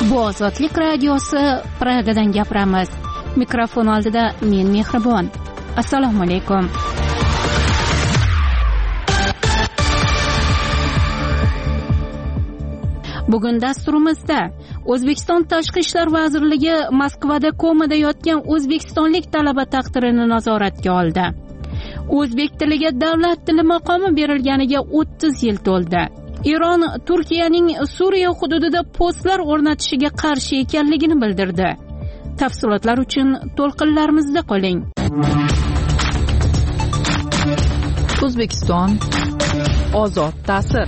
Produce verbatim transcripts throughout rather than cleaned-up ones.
Bu Ozodlik radiosi, Pragadan gapiramiz. Mikrofon oldida men Mehribon. Assalomu alaykum. Bugun dasturimizda O'zbekiston Tashqi ishlar vazirligi Moskvada komada yotgan o'zbekistonlik talaba taqdirini nazoratga oldi. O'zbek tiliga davlat tili maqomi berilganiga o'ttiz yil to'ldi. Eron Turkiyaning Suriya hududida postlar o'rnatishiga qarshi ekanligini bildirdi. Tafsilotlar uchun to'lqinlarimizda qoling. O'zbekiston ozod ta'sir.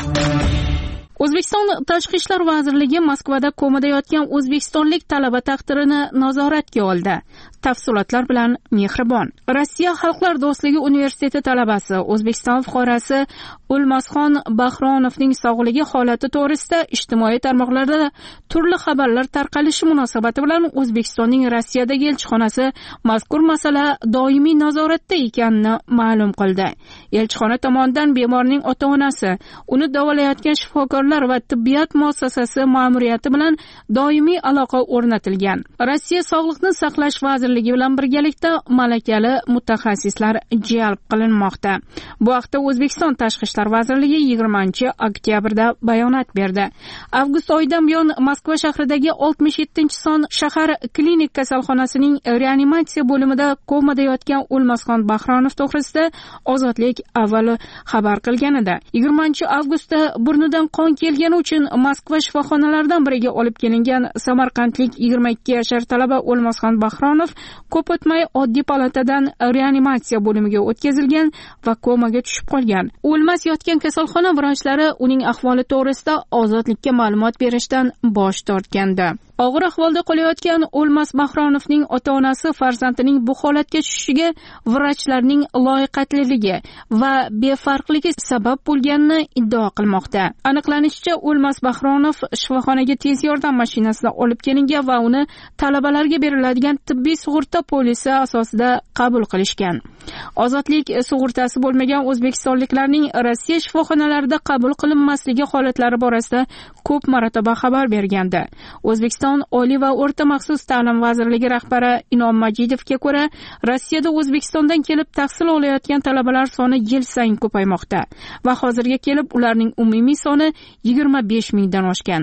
O'zbekiston Tashqi ishlar vazirligi Moskvada komada yotgan o'zbekistonlik talaba taqdirini nazoratga oldi. Tafsilotlar bilan Mehribon. Rossiya Xalqlar do'stligi universiteti talabasi O'zbekiston fuqarosi O'lmasxon Bahronovning sog'ligi holati to'g'risida ijtimoiy tarmoqlarda turli xabarlar tarqalishi munosabati bilan O'zbekistonning Rossiyadagi elchixonasi mazkur masala doimiy nazoratda ekanini ma'lum qildi. Elchixona tomonidan bemorning ota-onasi, uni davolayotgan shifokorlar va tibbiyot muassasasi ma'muriyati bilan doimiy aloqa o'rnatilgan. Rossiya Sog'liqni saqlash vazirligi bilan birgalikda malakali mutaxassislar jalb qilinmoqda. Bu haqda O'zbekiston Tashqi ishlar vazirligi yigirmanchi oktyabrda bayonot berdi. Avgust oyidan buyon Moskva shahridagi oltmish yettinchi son shahar klinik kasalxonasining reanimatsiya bo'limida komada yotgan O'lmasxon Bahronov to'g'risida Ozodlik avval xabar qilgan edi. yigirmanchi avgustda burnidan qon kelgani uchun Moskva shifoxonalaridan biriga olib kelingan samarqandlik yigirma ikki yashar talaba O'lmasxon Bahronov ko'p o'tmay oddiy palatadan reanimatsiya bo'limiga o'tkazilgan va komaga tushib qolgan. O'lmas yotgan kasalxona vrachlari uning ahvoli to'g'risida Ozodlikka ma'lumot berishdan bosh tortgandi. Og'ir ahvolda qolayotgan O'lmas Bahronovning ota-onasi farzandining bu holatga tushishiga vrachlarning loyiqatliligi va befarqligi sabab bo'lganini iddao qilmoqda. Aniqlanishicha, O'lmas Bahronov shifoxonaga tez yordam mashinasida olib kelingan va uni talabalarga beriladigan tibbiy sug'urta polisi asosida qabul qilishgan. Ozodlik sug'urtasi bo'lmagan o'zbekistonliklarning Rossiya shifoxonalarida qabul qilinmasligi holatlari borasida ko'p marotaba xabar bergandi. O'zbekiston Oliy va o'rta maxsus ta'lim vazirligi rahbari Inom Majidovga ko'ra, Rossiyada O'zbekistondan kelib tahsil olayotgan talabalar soni yil sayin ko'paymoqda va hozirga kelib ularning umumiy soni yigirma besh mingdan oshgan.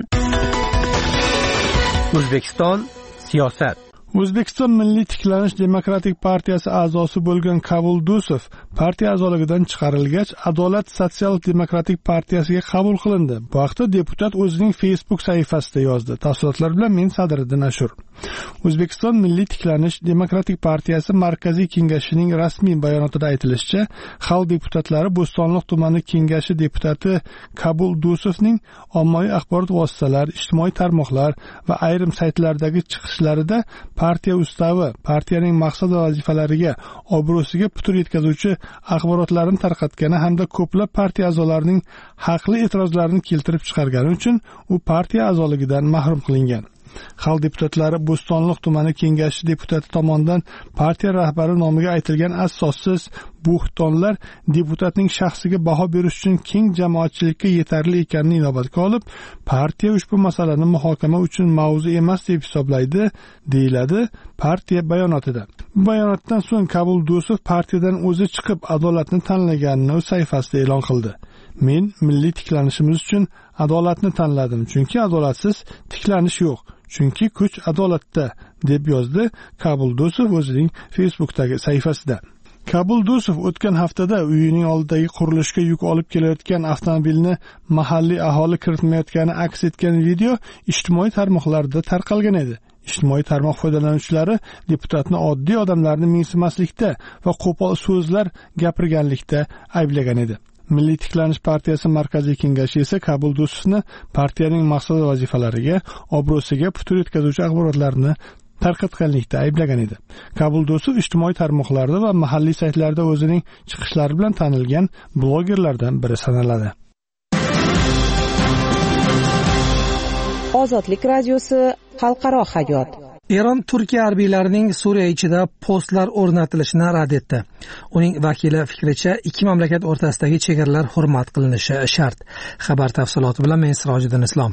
O'zbekiston siyosat. O'zbekiston Milliy tiklanish demokratik partiyasi a'zosi bo'lgan Kabul Dusov partiya a'zoligidan chiqarilgach, Adolat sotsial demokratik partiyasiga qabul qilindi. Bu haqda deputat o'zining Facebook sahifasida yozdi. Tafsilotlar bilan men Sadriddin Ashur. O'zbekiston Milliy tiklanish demokratik partiyasi markaziy kengashining rasmiy bayonotida aytilishicha, xalq deputatlari Bo'stonliq tumani kengashi deputati Kabul Dusovning ommaviy axborot vositalari, ijtimoiy tarmoqlar va ayrim saytlardagi chiqishlarida partiya ustavi, partiyaning maqsad va vazifalariga, obro'siga putur yetkazuvchi axborotlarni tarqatgani hamda ko'plab partiya a'zolarining haqli e'tirozlarini keltirib chiqargani uchun u partiya a'zoligidan mahrum qilingan. Xalq deputatlari Bo'stonliq tumani kengashi deputati tomonidan partiya rahbari nomiga aytilgan asossiz bo'xtonlar deputatning shaxsiga baho berish uchun keng jamoatchilikka yetarli ekanini inobatga olib, partiya ushbu masalani muhokama uchun mavzu emas deb hisoblaydi, deyiladi partiya bayonotida. Bayonotdan so'ng Kabul Dusov partiyadan o'zi chiqib adolatni tanlaganini o'z sayfasida e'lon qildi. Men milliy tiklanishimiz uchun adolatni tanladim, chunki adolatsiz tiklanish yo'q. Chunki kuch adolatda, deb yozdi Kabul Dusov o'zining Facebookdagi sahifasida. Kabul Dusov o'tgan haftada uyining oldidagi qurilishga yuk olib kelayotgan avtomobilni mahalliy aholi kiritmayotgani aks etgan video ijtimoiy tarmoqlarda tarqalgan edi. Ijtimoiy tarmoq foydalanuvchilari deputatni oddiy odamlarni mensimaslikda va qo'pol so'zlar gapirganlikda ayblagan edi. Milliy tiklanish partiyasi markaziy kengashi esa Kabul Dusovni partiyaning maqsad va vazifalariga, obro'siga putur yetkazuvchi axborotlarni tarqatganlikda ayblagan edi. Kabul Dusov ijtimoiy tarmoqlarda va mahalliy saytlarda o'zining chiqishlari bilan tanilgan blogerlardan biri sanaladi. Ozodlik radiosi xalqaro hayot. Eron Turkiya harbiylarining Suriya ichida postlar o'rnatilishini rad etdi. Uning vakili fikricha, ikki mamlakat o'rtasidagi chegaralar hurmat qilinishi shart. Xabar tafsiloti bilan men Sirojiddin Islom.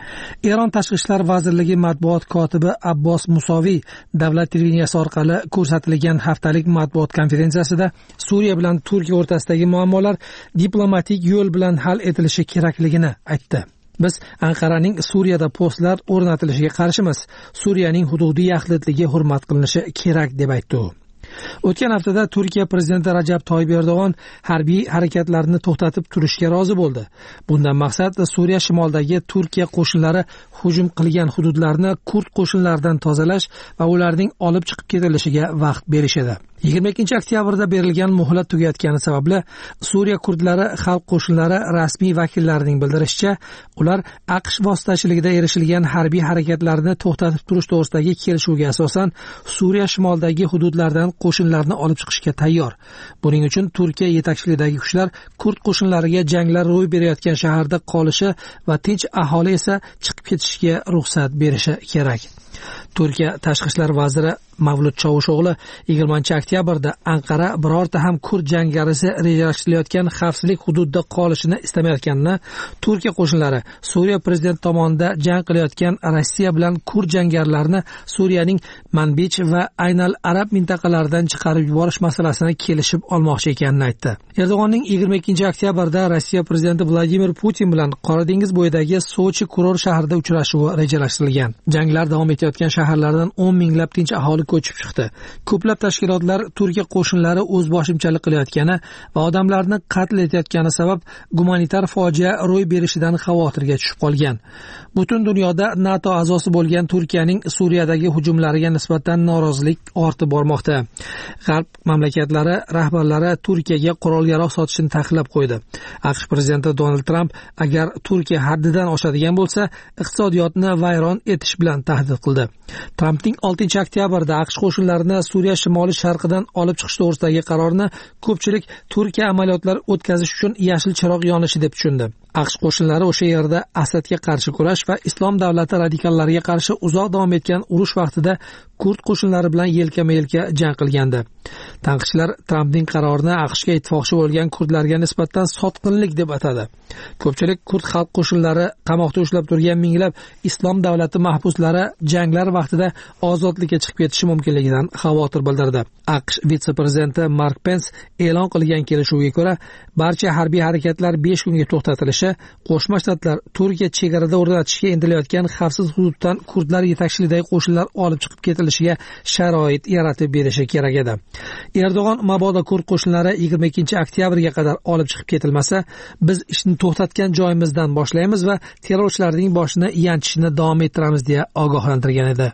Eron tashqi ishlar vazirligi matbuot kotibi Abbos Musoviy davlat televideniyasi orqali ko'rsatilgan haftalik matbuot konferensiyasida Suriya bilan Turkiya o'rtasidagi muammolar diplomatik yo'l bilan hal etilishi kerakligini aytdi. Biz Anqaraning Suriyada postlar o'rnatilishiga qarshimiz. Suriyaning hududiy yaxlitligi hurmat qilinishi kerak deb aytdi u. O'tgan haftada Turkiya prezidenti Rajab Toyyib Erdo'g'on harbiy harakatlarni to'xtatib turishga rozi bo'ldi. Bundan maqsad Suriya shimolidagi Turkiya qo'shinlari hujum qilgan hududlarni kurd qo'shinlaridan tozalash va ularning olib chiqib ketilishiga vaqt berish edi. yigirma ikkinchi oktyabrda berilgan muhlat tugatgani sababli Suriya kurdlari xalq qo'shinlari rasmiy vakillarining bildirishicha, ular AQSh vositachiligida erishilgan harbiy harakatlarni to'xtatib turish to'g'risidagi kelishuvga asosan Suriya shimolidagi hududlardan qo'shinlarni olib chiqishga tayyor. Buning uchun Turkiya yetakchiligidagi kuchlar kurd qo'shinlariga janglar ro'y berayotgan shaharda qolishi va tinch aholi esa chiqib ketishiga ruxsat berishi kerak. Turkiya tashqi ishlar vaziri Mavlud Chavusho'g'li yigirmanchi oktyabrda Anqara birorta ham kurd jangarisi rejalashtirilgan xavfsizlik hududida qolishini istamayotganini, Turkiya qo'shinlari Suriya prezidenti tomonidan jang qilayotgan Rossiya bilan kurd jangarlarini Suriyaning Manbij va Aynal Arab mintaqalaridan chiqarib yuborish masalasini kelishib olmoqchi ekanini aytdi. Erdo'g'onning yigirma ikkinchi oktyabrda Rossiya prezidenti Vladimir Putin bilan Qora dengiz bo'yidagi Sochi kurort shahrida uchrashuvi rejalashtirilgan. Janglar davom etayotgan shaharlardan o'n minglab tinch aholi ko'chib chiqdi. Ko'plab tashkilotlar Turkiya qo'shinlari o'zboshimchalik qilayotgani va odamlarni qatl etayotgani sabab gumanitar fojia ro'y berishidan xavotirga tushib qolgan. Butun dunyoda NATO a'zosi bo'lgan Turkiyaning Suriyadagi hujumlariga nisbatan norozilik ortib bormoqda. G'arb mamlakatlari rahbarlari Turkiyaga qurol-yarog' sotishni taqiqlab qo'ydi. AQSh prezidenti Donald Trump agar Turkiya haddidan oshadigan bo'lsa, iqtisodiyotni vayron etish bilan tahdid qildi. Trumpning oltinchi oktyabrda AQSh qo'shinlarini Suriya shimoliy sharqidan olib chiqish to'g'risidagi qarorni ko'pchilik Turkiya amaliyotlar o'tkazish uchun yashil chiroq yonishi deb tushundi. AQSh qo'shinlari o'sha yerda Asadga qarshi kurash va Islom davlati radikallariga qarshi uzoq davom etgan urush vaqtida kurd qo'shinlari bilan yelkama-yelka jang qilgandi. Tanqidchilar Trampning qarorini AQShga ittifoqchi bo'lgan kurdlarga nisbatan sotqinlik deb atadi. Ko'pchilik kurd xalq qo'shinlari qamoqda ushlab turgan minglab Islom davlati mahbuslari janglar vaqtida ozodlikka chiqib ketishi mumkinligidan xavotir bildirdi. AQSh vitse-prezidenti Mark Pence e'lon qilgan kelishuvga ko'ra, barcha harbiy harakatlar besh kunga to'xtatilishi, Qo'shma Shtatlar Turkiya chegarada o'rnatishga intilayotgan xavfsiz hududdan kurdlar yetakchiligidagi qo'shinlar olib chiqib ketilishiga sharoit yaratib berishi kerak edi. Erdo'g'on mabodo kurd qo'shinlari yigirma ikkinchi oktyabrga qadar olib chiqib ketilmasa, biz ishni to'xtatgan joyimizdan boshlaymiz va terrorchilarning boshini yanchishni davom ettiramiz deya ogohlantirgan edi.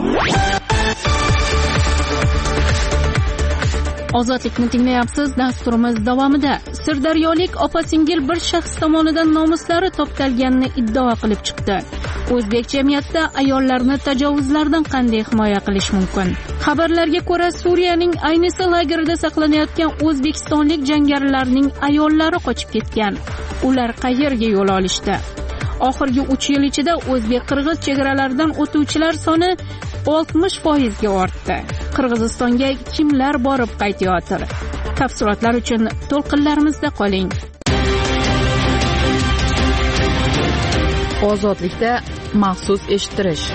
Ozodlikni tinglayapsiz. Dasturimiz davomida Sirdaryolik opa-singil bir shaxs tomonidan nomuslari toptalganini iddao qilib chiqdi. O'zbek jamiyatida ayollarni tajovuzlardan qanday himoya qilish mumkin? Xabarlarga ko'ra, Suriyaning Aynisa lagerida saqlanayotgan o'zbekistonlik jangarilarning ayollari qochib ketgan. Ular qayerga yo'l olishdi? Oxirgi uch yil ichida o'zbek-qirg'iz chegaralaridan o'tuvchilar soni oltmish foiz ga ortdi. Qirg'izistonga kimlar borib qaytayotir? Tafsilotlar uchun to'lqinlarimizda qoling. Ozodlikda maxsus eshittirish.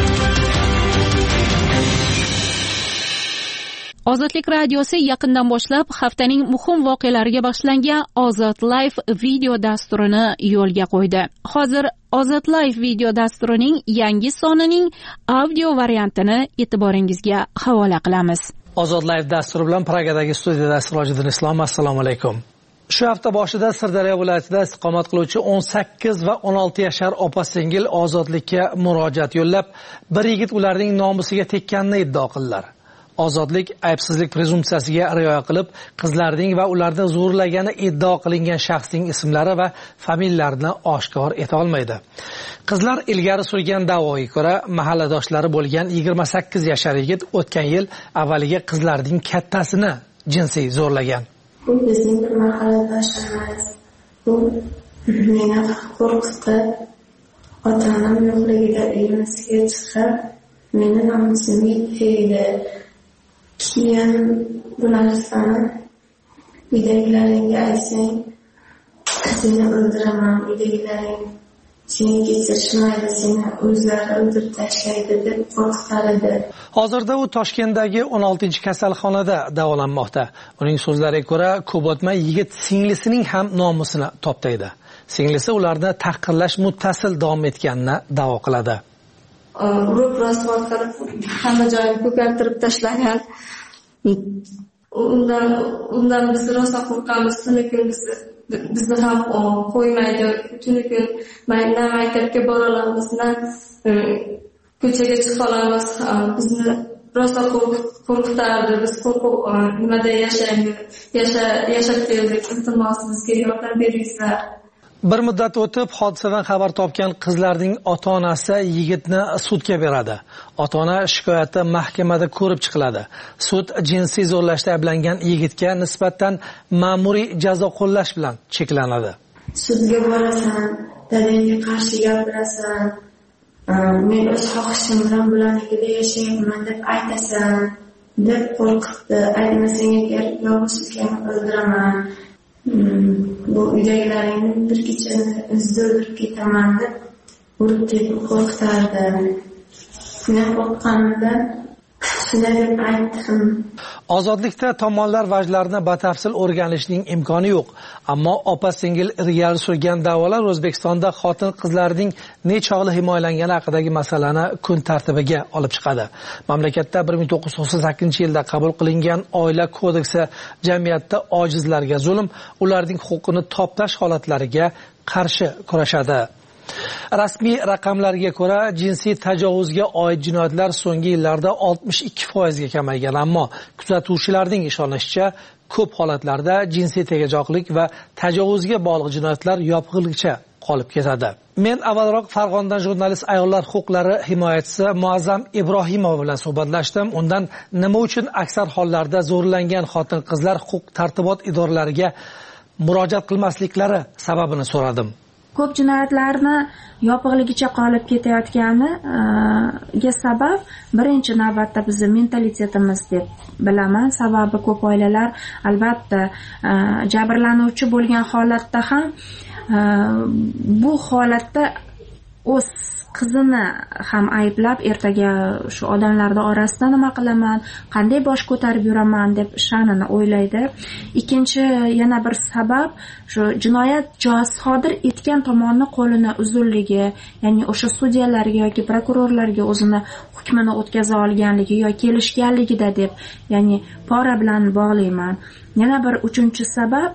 Ozodlik radiosi yaqindan boshlab haftaning muhim voqealariga bag'ishlangan Ozod Live video dasturini yo'lga qo'ydi. Hozir Ozod Live video dasturining yangi sonining audio variantini e'tiboringizga havola qilamiz. Ozod Live dasturi bilan Pragadagi studiyada Sirojiddin Islom. Assalomu alaykum. Shu hafta boshida Sirdaryo viloyatida istiqomat qiluvchi o'n sakkiz va o'n olti yashar opa-singil ozodlikka murojaat yo'llab, bir yigit ularning nomusiga tekkanini iddao qildilar. Ozodlik aybsizlik prezumsiyasiga rioya qilib, qizlarning va ularni zo'rlagani iddao qilingan shaxsning ismlari va familiyalarini oshkor eta olmaydi. Qizlar ilgari surgan da'voga ko'ra, mahalladoshlari bo'lgan yigirma sakkiz yashar yigit o'tgan yil avvaliga qizlarning kattasini jinsiy zo'rlagan. Bu bizning bir mahalladoshimiz. Bu meni qo'rqitdi. Ota-onam yo'qligida uyimizga chiqib, meni nomusimga tegdi. Keyin bu narsani uydagilaringga aytsang, qizingni o'ldiraman, uydagilaring seni kechirishmaydi, seni o'zlari o'ldirib tashlaydi deb qo'rqitar edi. Hozirda u Toshkentdagi o'n oltinchi kasalxonada davolanmoqda. Uning so'zlariga ko'ra, ko'p o'tmay yigit singlisining ham nomusini toptaydi. Singlisi ularni tahqirlash muttasil davom etganini da'vo qiladi. Urib rasvo qilib, hamma joyini ko'kartirib tashlagan. Undan undan biz rosa qo'rqamiz, tuni kun bizni ham qo'ymaydi. Tuni kun mayna maktabga bora olamiz, ko'chaga chiqa olamiz. Bizni rosa qo'rqitardi. Biz qo'rqib nimada yashaymiz, yashab keldik. Iltimos bizga yordam beringlar. Bir muddat o'tib, hodisadan xabar topgan qizlarning ota-onasi yigitni sudga beradi. Ota-ona shikoyati mahkamada ko'rib chiqiladi. Sud jinsiy zo'rlashda ayblangan yigitga nisbatan ma'muriy jazo qo'llash bilan cheklanadi. Sudga borasan, dadangga qarshi gapirasan, men o'z xohishim bilan bularnikida yashayapman deb aytasan, deb qo'rqitdi. Aytmasang agar yolg'iz ukani o'ldiraman. Bu uydagilaringni bir kechani o'zida o'ldirib ketaman deb urib tepib qo'rqitardi. Men qo'rqqanimdan shunday deb aytdim. Ozodlikda tomonlar vajlarini batafsil o'rganishning imkoni yo'q. Ammo opa-singil ilgari surgan da'volar O'zbekistonda xotin-qizlarning nechog'li himoyalangani haqidagi masalani kun tartibiga olib chiqadi. Mamlakatda bir ming to'qqiz yuz to'qson sakkizinchi yilda qabul qilingan Oila kodeksi jamiyatda ojizlarga zulm, ularning huquqini toptash holatlariga qarshi kurashadi. Rasmiy raqamlarga ko'ra, jinsiy tajovuzga oid jinoyatlar so'nggi yillarda oltmish ikki foiz ga kamaygan, ammo kuzatuvchilarning ishonishicha, ko'p holatlarda jinsiy tegajoqlik va tajovuzga bog'liq jinoyatlar yopig'ligicha qolib ketadi. Men avvalroq Farg'onadan jurnalist ayollar huquqlari himoyachisi Muazzam Ibrohimova bilan suhbatlashdim. Undan nima uchun aksar hollarda zo'rlangan xotin-qizlar huquq tartibot idoralariga murojaat qilmasliklari sababini so'radim. Ko'p jinoyatlarni yopiqligicha qolib ketayotganiga sabab birinchi navbatda bizning mentalitetimiz deb bilaman. Sababi ko'p oilalar albatta jabrlanuvchi bo'lgan holatda ham bu holatda o'z qizini ham ayblab, ertaga shu odamlarning orasida nima qilaman, qanday bosh ko'tarib yuraman deb sha'nini o'ylaydi. Ikkinchi yana bir sabab shu jinoyat sodir etgan tomonning qo'lini uzunligi, ya'ni o'sha sudyalarga yoki prokurorlarga o'zini hukmini o'tkaza olganligi yoki kelishganligida deb, ya'ni pora bilan bog'layman. Yana bir uchinchi sabab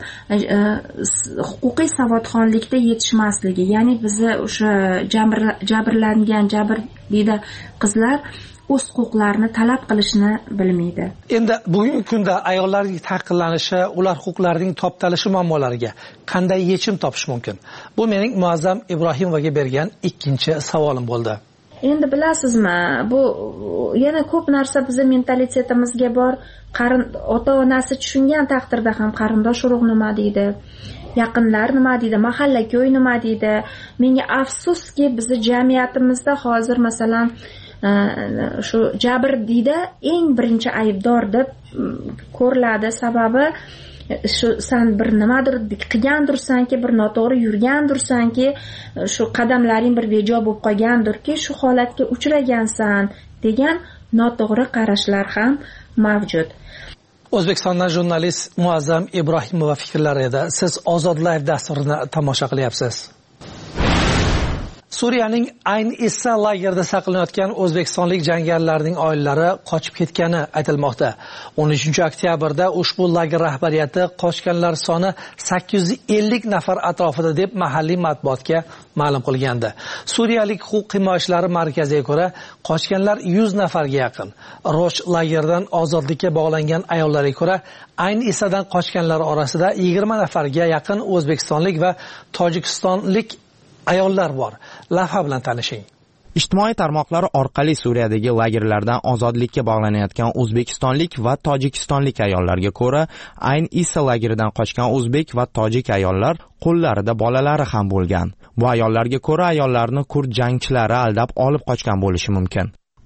huquqiy savodxonlikda yetishmasligi, ya'ni bizni o'sha jabrlangan, jabrlida qizlar o'z huquqlarini talab qilishni bilmaydi. Endi bugungi kunda ayollarning tahqirlanishi, ular huquqlarining toptalishi muammolariga qanday yechim topish mumkin? Bu mening Muazzam Ibrohimovaga bergan ikkinchi savolim bo'ldi. Endi bilasizmi, bu yana ko'p narsa bizning mentalitetimizga bor. Qarin ota-onasi tushungan taqdirda ham qarindosh urug' nima deydi, yaqinlar nima deydi, mahalla ko'y nima deydi. Menga afsuski bizning jamiyatimizda hozir masalan shu jabr deydi eng birinchi aybdor deb ko'riladi. Sababi shu san bir nimadir qilgandirsanki, bir noto'g'ri yurgandirsanki, shu qadamlaring bir bejo bo'lib qolgandirki, shu holatga uchragansan degan noto'g'ri qarashlar ham mavjud. O'zbekistondan jurnalist Muazzam Ibrohimova fikrlari edi. Siz Ozod Live dasturini tomosha qilyapsiz. Suriyaning Ayn Issa lagerida saqlanayotgan o'zbekistonlik jangarilarning oilalari qochib ketgani aytilmoqda. o'n uchinchi oktyabrda ushbu lager rahbariyati qochganlar soni sakkiz yuz ellik nafar atrofida deb mahalliy matbuotga ma'lum qilgandi. Suriyalik huquq himoyachilari markaziga ko'ra, qochganlar yuz nafarga yaqin. Rosh lagerdan ozodlikka bog'langan ayollarga ko'ra, Ayn Issadan qochganlar orasida yigirma nafarga yaqin o'zbekistonlik va tojikistonlik ayollar bor. Lavha bilan tanishing. Ijtimoiy tarmoqlar orqali Suriyadagi lagerlardan ozodlikka bog'lanayotgan o'zbekistonlik va tojikistonlik ayollarga ko'ra, Ayn Issa lageridan qochgan o'zbek va tojik ayollar qo'llarida bolalari ham bo'lgan. Bu ayollarga ko'ra, ayollarni kurd jangchilari aldab olib qochgan bo'lishi mumkin.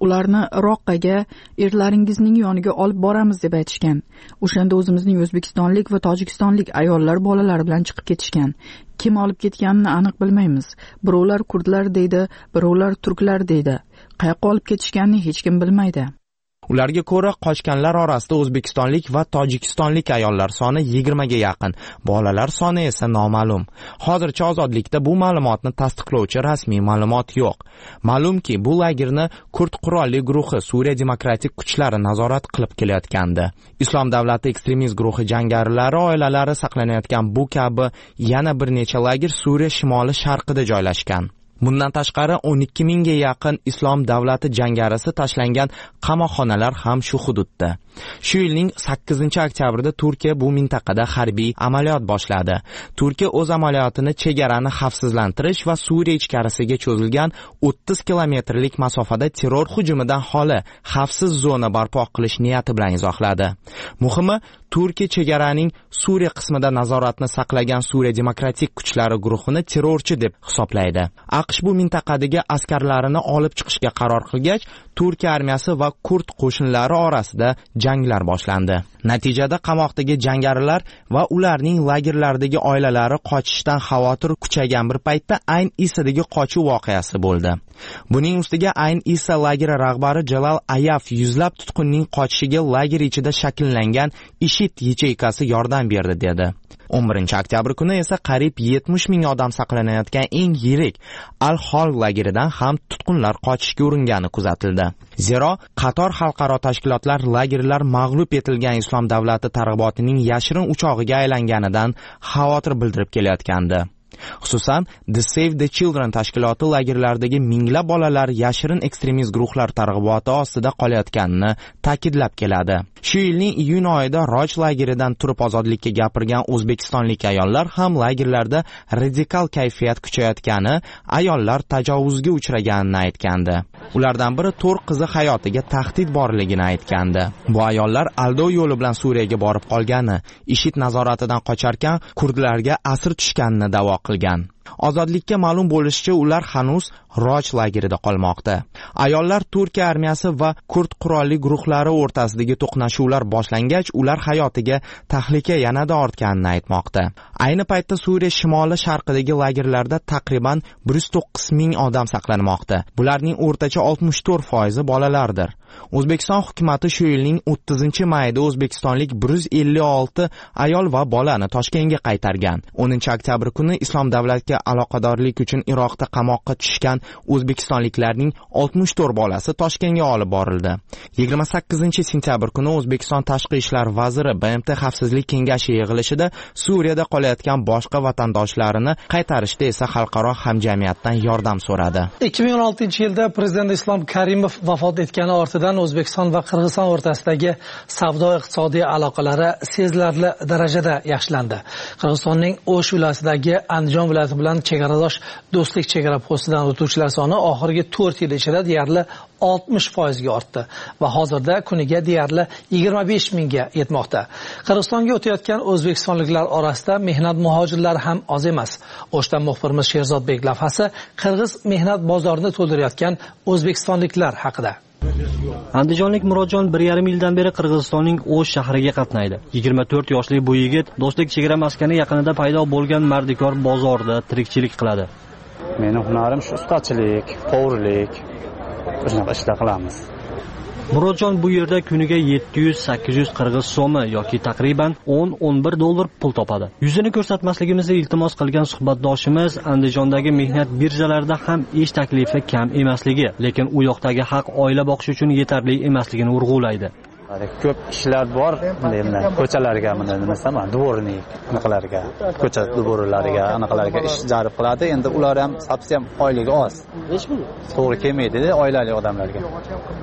ularni Roqqaga erlaringizning yoniga olib boramiz deb aytishgan. O'shanda o'zimizning o'zbekistonlik va tojikistonlik ayollar bolalar bilan chiqib ketishgan. Kim olib ketganini aniq bilmaymiz. Birovlar kurdlar deydi, birovlar turklar deydi. Qayoqqa olib ketishganini hech kim bilmaydi. Ularga ko'ra qochganlar orasida o'zbekistonlik va tojikistonlik ayollar soni yigirmaga yaqin, bolalar soni esa noma'lum. Hozircha ozodlikda bu ma'lumotni tasdiqlovchi rasmiy ma'lumot yo'q. Ma'lumki, bu lagerni kurd qurolli guruhi Suriya demokratik kuchlari nazorat qilib kelayotgandi. Islom davlati ekstremist guruhi jangarilari oilalari saqlanayotgan bu kabi yana bir necha lager Suriya shimoli sharqida joylashgan. Bundan tashqari o'n ikki mingga yaqin Islom davlati jangarisi tashlangan qamoqxonalar ham shu hududda. Shu yilning sakkizinchi oktyabrida Turkiya bu mintaqada harbiy amaliyot boshladi. Turkiya o'z amaliyotini chegarani xavfsizlantirish va Suriya ichkarisiga cho'zilgan o'ttiz kilometrlik masofada terror hujumidan xoli xavfsiz zona barpo qilish niyati bilan izohladi. Muhimi, Turkiya chegaraning Suriya qismida nazoratni saqlagan Suriya demokratik kuchlari guruhini terrorchi deb hisoblaydi. AQSh bu mintaqadagi askarlarini olib chiqishga qaror qilgach, Turkiya armiyasi va kurd qo'shinlari orasida janglar boshlandi. Natijada qamoqdagi jangarilar va ularning lagerlardagi oilalari qochishdan xavotir kuchaygan bir paytda Ayn Isadagi qochuv voqeasi bo'ldi. Buning ustiga Ayn Isa lageri rahbari Jalal Ayaf yuzlab tutqunning qochishiga lager ichida shakllangan IShID yacheykasi yordam berdi dedi. o'n birinchi oktyabr kuni esa qariyb yetmish ming odam saqlanayotgan eng yirik Al-Hol lageridan ham tutqunlar qochishga uringani kuzatildi. Zero, qator xalqaro tashkilotlar lagerlar mag'lub etilgan Islom davlati targ'ibotining yashirin uchog'iga aylanganidan xavotir bildirib kelayotgandi. Xususan, The Save the Children tashkiloti lagerlardagi minglab bolalar yashirin ekstremist guruhlar targ'iboti ostida qolayotganini ta'kidlab keladi. Shu yilning iyun oyida Roj lageridan turib ozodlikka gapirgan o'zbekistonlik ayollar ham lagerlarda radikal kayfiyat kuchayotgani, ayollar tajovuzga uchraganini aytgandi. Ulardan biri to'rt qizi hayotiga tahdid borligini aytgandi. Bu ayollar aldov yo'li bilan Suriyaga borib qolgani, IShID nazoratidan qocharkan kurdlarga asir tushganini da'vo qilgan. Ozodlikka ma'lum bo'lishicha, ular hanuz Roj lagerida qolmoqda. Ayollar Turkiya armiyasi va kurd qurolli guruhlari o'rtasidagi to'qnashuvlar boshlangach, ular hayotiga tahlika yanada ortganini aytmoqda. Ayni paytda Suriya shimoli sharqidagi lagerlarda taqriban bir yuz to'qqiz ming odam saqlanmoqda. Bularning o'rtacha oltmish to'rt foizi bolalardir. O'zbekiston hukumatı shu yilning o'ttizinchi mayida o'zbekistonlik bir yuz ellik olti ayol va bolani Toshkentga qaytargan. o'ninchi oktyabr kuni Islom davlatiga aloqadorlik uchun Iroqda qamoqqa tushgan o'zbekistonliklarning oltmish to'rt bolasi Toshkentga olib borildi. yigirma sakkizinchi sentyabr kuni O'zbekiston Tashqi ishlar vaziri B M T Xavfsizlik kengashi yig'ilishida Suriyada qolayotgan boshqa vatandoshlarini qaytarishda esa xalqaro hamjamiyatdan yordam so'radi. ikki ming o'n oltinchi yilda Prezident Islom Karimov vafot etgani ortidan O'zbekiston va Qirg'iziston o'rtasidagi savdo-iqtisodiy aloqalari sezilarli darajada yaxshilandi. Qirg'izistonning O'sh viloyatidagi Andijon viloyati bilan chegaradosh do'stlik chegara postidan o'tuvchilar soni oxirgi to'rt yil ichida deyarli oltmish foizga ortdi va hozirda kuniga deyarli yigirma besh mingga yetmoqda. Qirg'izistonga o'tayotgan o'zbekistonliklar orasida mehnat muhojirlari ham oz emas. O'shdan muxbirimiz Sherzodbek lavhasi Qirg'iz mehnat bozorini to'ldirayotgan o'zbekistonliklar haqida. Andijonlik Murodjon bir yarim yildan beri Qirg'izistonning O'sh shahriga qatnaydi. yigirma to'rt yoshli bu yigit do'stlik chegara maskani yaqinida paydo bo'lgan Mardikor bozorida tirikchilik qiladi. Mening hunarim shu ustachilik, povurlik, shunaqa ishlar qilamiz. Murodjon bu yerda kuniga yetti yuz sakkiz yuz qirg'iz so'mi yoki taqriban o'n o'n bir dollar pul topadi. Yuzini ko'rsatmasligimizni iltimos qilgan suhbatdoshimiz Andijondagi mehnat birjalarida ham ish taklifi kam emasligi, lekin u yoqdagi haq oila boqish uchun yetarli emasligini urg'ulaydi. Ko'p ishlar bor, deyman, ko'chalarga, mana nimasama, dvornik, anaqalarga, ko'cha dvorlariga, anaqalarga ish jalb qiladi. Endi ular ham sapsiyam oyligi oz. To'g'ri kelmaydi oilali odamlarga.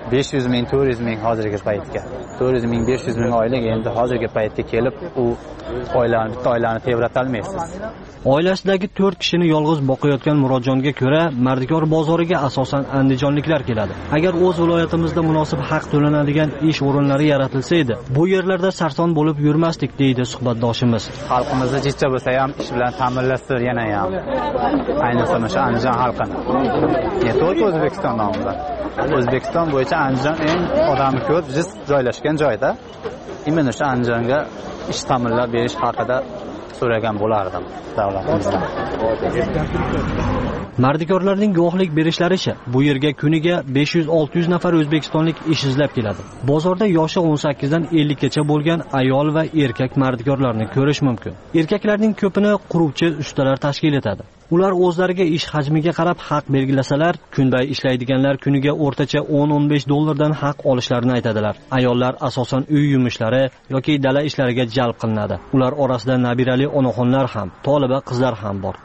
besh yuz ming to'rt yuz ming hozirgi paytga to'rt yuz ming besh yuz ming oylik endi hozirgi paytga kelib u oilani bitta oilani tebratolmaysiz. Oilasidagi to'rt kishini yolg'iz boqayotgan Murodjonga ko'ra, Mardikor bozoriga asosan andijonliklar keladi. Agar o'z viloyatimizda munosib haq to'lanadigan ish o'rinlari yaratilsa edi, bu yerlarda sarson bo'lib yurmasdik, deydi suhbatdoshimiz. Xalqimizda jichcha bo'lsa ham ish bilan ta'minlashdir yana ham. Ayniqsa o'sha Andijon xalqini. To'rt O'zbekistondan ular. O'zbekiston bo'yicha Andijon eng odami ko'p jiz joylashgan joyda. Imенно o'sha Andijonga ish ta'minlab berish haqida so'ragan bo'lardim davlatimizdan. Mardikorlarning guvohlik berishlaricha, bu yerga kuniga besh yuz olti yuz nafar o'zbekistonlik ish izlab keladi. Bozorda yoshi o'n sakkiz dan ellik gacha bo'lgan ayol va erkak mardikorlarni ko'rish mumkin. Erkaklarning ko'pini quruvchi ustalar tashkil etadi. Ular o'zlariga ish hajmiga qarab haq belgilasalar, kunbay ishlaydiganlar kuniga o'rtacha o'n o'n besh dollardan haq olishlarini aytadilar. Ayollar asosan uy yumushlari yoki dala ishlariga jalb qilinadi. Ular orasida nabirali onaxonlar ham, toliba qizlar ham bor.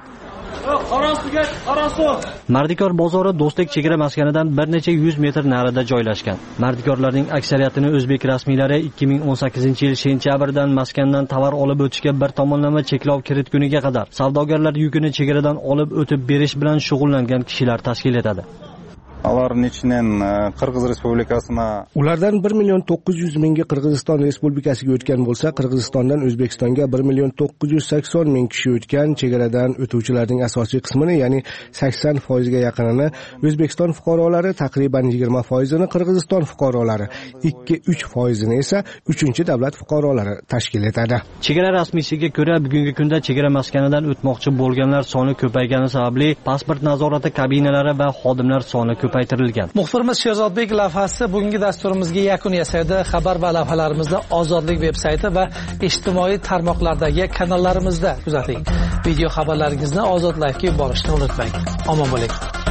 Mardikor bozori Do'stlik chegara maskanidan bir necha yuz metr narida joylashgan. Mardikorlarning aksariyatini o'zbek rasmiylari ikki ming o'n sakkizinchi yil sentyabrdan maskandan tovar olib o'tishga bir tomonlama cheklov kiritguniga qadar savdogarlar yukini chegaradan olib o'tib berish bilan shug'ullangan kishilar tashkil etadi. Ularning ichidan Qirg'iz Respublikasina ulardan bir million to'qqiz yuz mingi Qirg'iziston Respublikasiga o'tgan bo'lsa, Qirg'izistondan O'zbekistonga bir million to'qqiz yuz sakson ming kishi o'tgan. Chegaradan o'tuvchilarning asosiy qismini, ya'ni sakson foiz ga yaqinini O'zbekiston fuqarolari, taqriban yigirma foiz ni Qirg'iziston fuqarolari, ikki uch foiz ni esa uchinchi davlat fuqarolari tashkil etadi. Chegara rasmiysiga ko'ra, bugungi kunda chegara maskanidan o'tmoqchi bo'lganlar soni ko'paygani sababli pasport nazorati kabinalari va xodimlar soni ko'p aytirilgan. Muxbirimiz Sherzodbek lavhasi bugungi dasturimizga yakun yasaydi. Xabar va lavhalarimizni Ozodlik veb-sayti va ijtimoiy tarmoqlardagi kanallarimizda kuzating. Video xabarlaringizni Ozod Live'ga yuborishni unutmang. Omon bo'ling.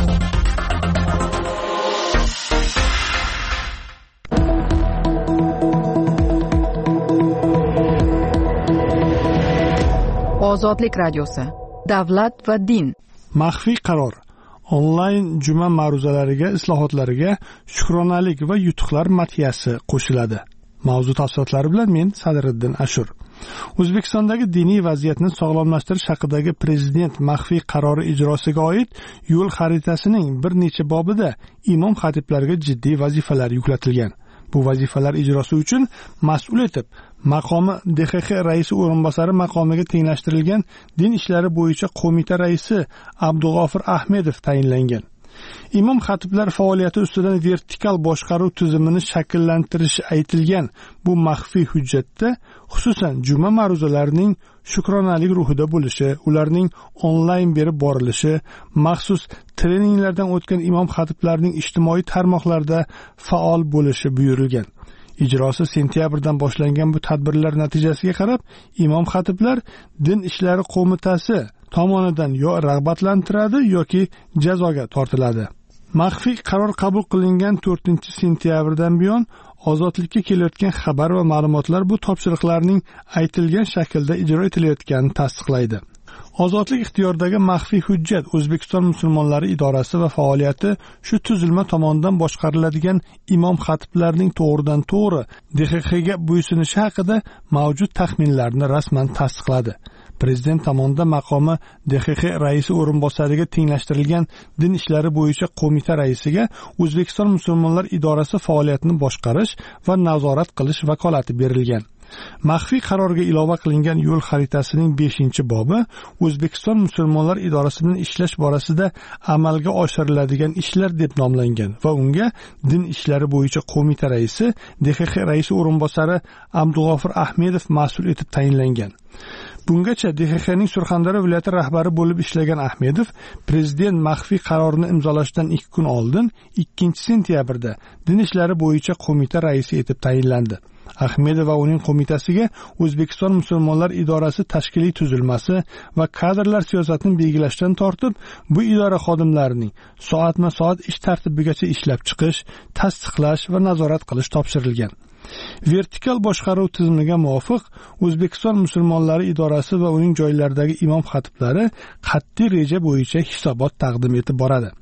Ozodlik radiosi. Davlat va din. Maxfiy qaror. Onlayn juma ma'ruzalariga, islohotlariga shukronalik va yutuqlar madhiyasi qo'shiladi. Mavzu tafsilotlari bilan men Sadiriddin Ashur. O'zbekistondagi diniy vaziyatni sog'lomlashtirish haqidagi prezident maxfiy qarori ijrosiga oid yo'l xaritasining bir necha bobida imom xatiblarga jiddiy vazifalar yuklatilgan. Bu vazifalar ijrosi uchun mas'ul etib maqomi D X X raisi o'rinbosari maqomiga tenglashtirilgan din ishlari bo'yicha qo'mita raisi Abdug'ofir Ahmedov tayinlangan. Imom xatiblar faoliyati ustidan vertikal boshqaruv tizimini shakllantirish aytilgan bu maxfiy hujjatda xususan juma ma'ruzalarining shukronalik ruhida bo'lishi, ularning onlayn berib borilishi, maxsus treninglardan o'tgan imom xatiblarning ijtimoiy tarmoqlarda faol bo'lishi buyurilgan. Ijrosi sentyabrdan boshlangan bu tadbirlar natijasiga qarab, imom xatiblar din ishlari qo'mitasi tomonidan yo rag'batlantiradi yoki jazoga tortiladi. Maxfiy qaror qabul qilingan to'rtinchi sentyabrdan buyon ozodlikka kelayotgan xabar va ma'lumotlar bu topshiriqlarning aytilgan shaklda ijro etilayotganini tasdiqlaydi. Ozodlik ixtiyoridagi maxfiy hujjat O'zbekiston musulmonlari idorasi va faoliyati shu tuzilma tomonidan boshqariladigan imom xatiblarning to'g'ridan to'g'ri D X X ga bo'ysunishi haqida mavjud taxminlarni rasman tasdiqladi. Prezident tomonidan maqomi D X X raisi o'rinbosariga tenglashtirilgan din ishlari bo'yicha qo'mita raisiga O'zbekiston musulmonlar idorasi faoliyatini boshqarish va nazorat qilish vakolati berilgan. Maxfiy qarorga ilova qilingan yo'l xaritasining beshinchi bobi O'zbekiston musulmonlar idorasi bilan ishlash borasida amalga oshiriladigan ishlar deb nomlangan va unga din ishlari bo'yicha qo'mita raisi D X X raisi o'rinbosari Abdug'ofir Ahmedov mas'ul etib tayinlangan. Bungacha D X Xning Surxondaryo viloyati rahbari bo'lib ishlagan Ahmedov prezident maxfiy qarorini imzolashdan ikki kun oldin ikkinchi sentyabrda din ishlari bo'yicha qo'mita raisi etib tayinlandi. Ahmedov va uning qo'mitasiga O'zbekiston musulmonlar idorasi tashkiliy tuzilmasi va kadrlar siyosatini belgilashdan tortib, bu idora xodimlarining soatma-soat ish tartibigacha ishlab chiqish, tasdiqlash va nazorat qilish topshirilgan. Vertikal boshqaruv tizimiga muvofiq O'zbekiston musulmonlari idorasi va uning joylaridagi imom xatiblari qat'iy reja bo'yicha hisobot taqdim etib boradi.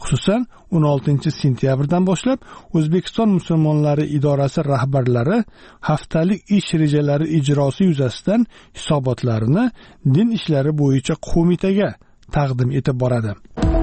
Xususan o'n oltinchi sentyabrdan boshlab O'zbekiston musulmonlari idorasi rahbarlari haftalik ish rejalari ijrosi yuzasidan hisobotlarini din ishlari bo'yicha qo'mitaga taqdim etib boradi.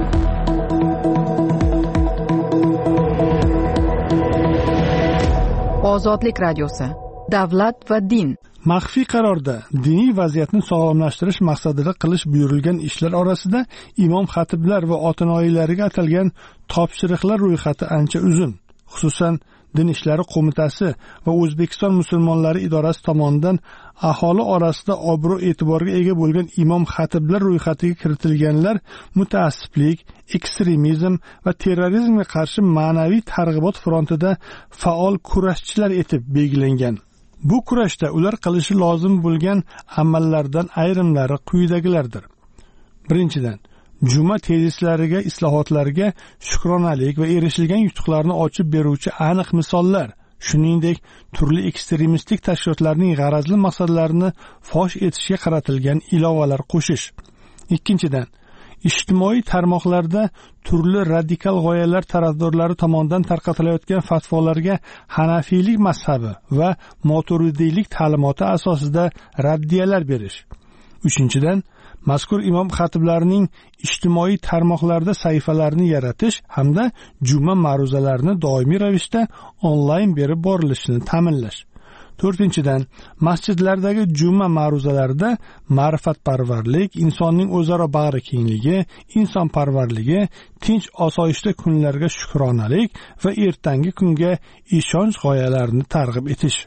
Ozodlik radiosi. Davlat va din. Maxfiy qarorda diniy vaziyatni sog'lomlashtirish maqsadida qilish buyurilgan ishlar orasida imom xatiblar va otinoyilariga atalgan topshiriqlar ro'yxati ancha uzun. Xususan Din ishlari qo'mitasi va O'zbekiston musulmonlari idorasi tomonidan aholi orasida obro' e'tiborga ega bo'lgan imom xatiblar ro'yxatiga kiritilganlar mutaassiblik, ekstremizm va terrorizmga qarshi ma'naviy targ'ibot frontida faol kurashchilar etib belgilangan. Bu kurashda ular qilishi lozim bo'lgan amallardan ayrimlari quyidagilardir. Birinchidan, Juma tezislariga, islohotlarga shukronalik va erishilgan yutuqlarni ochib beruvchi aniq misollar, shuningdek turli ekstremistik tashkilotlarning g'arazli maqsadlarini fosh etishga qaratilgan ilovalar qo'shish. Ikkinchidan, ijtimoiy tarmoqlarda turli radikal g'oyalar tarafdorlari tomonidan tarqatilayotgan fatvolarga Hanafiylik mazhabi va Moturidiylik ta'limoti asosida raddiyalar berish. Uchinchidan, mazkur imom xatiblarining ijtimoiy tarmoqlarda sahifalarini yaratish hamda juma ma'ruzalarini doimiy ravishda onlayn berib borilishini ta'minlash. To'rtinchidan, masjidlardagi juma ma'ruzalarida ma'rifatparvarlik, insonning o'zaro bag'ri kengligi, insonparvarligi, tinch osoyishta kunlarga shukronalik va ertangi kunga ishonch g'oyalarini targ'ib etish.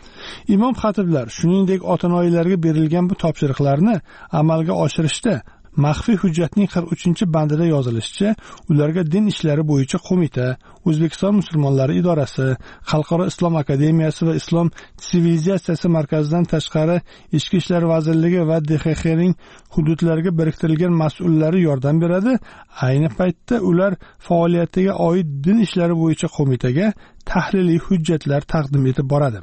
Imom xatiblar shuningdek otinoyilarga berilgan bu topshiriqlarni amalga oshirishda maxfiy hujjatning qirq uchinchi bandida yozilishicha, ularga din ishlari bo'yicha qo'mita, O'zbekiston musulmonlari idorasi, Xalqaro islom akademiyasi va islom sivilizatsiyasi markazidan tashqari Ichki ishlar vazirligi va D X X ning hududlarga biriktirilgan mas'ullari yordam beradi. Ayni paytda ular faoliyatiga oid din ishlari bo'yicha qo'mitaga tahliliy hujjatlar taqdim etib boradi.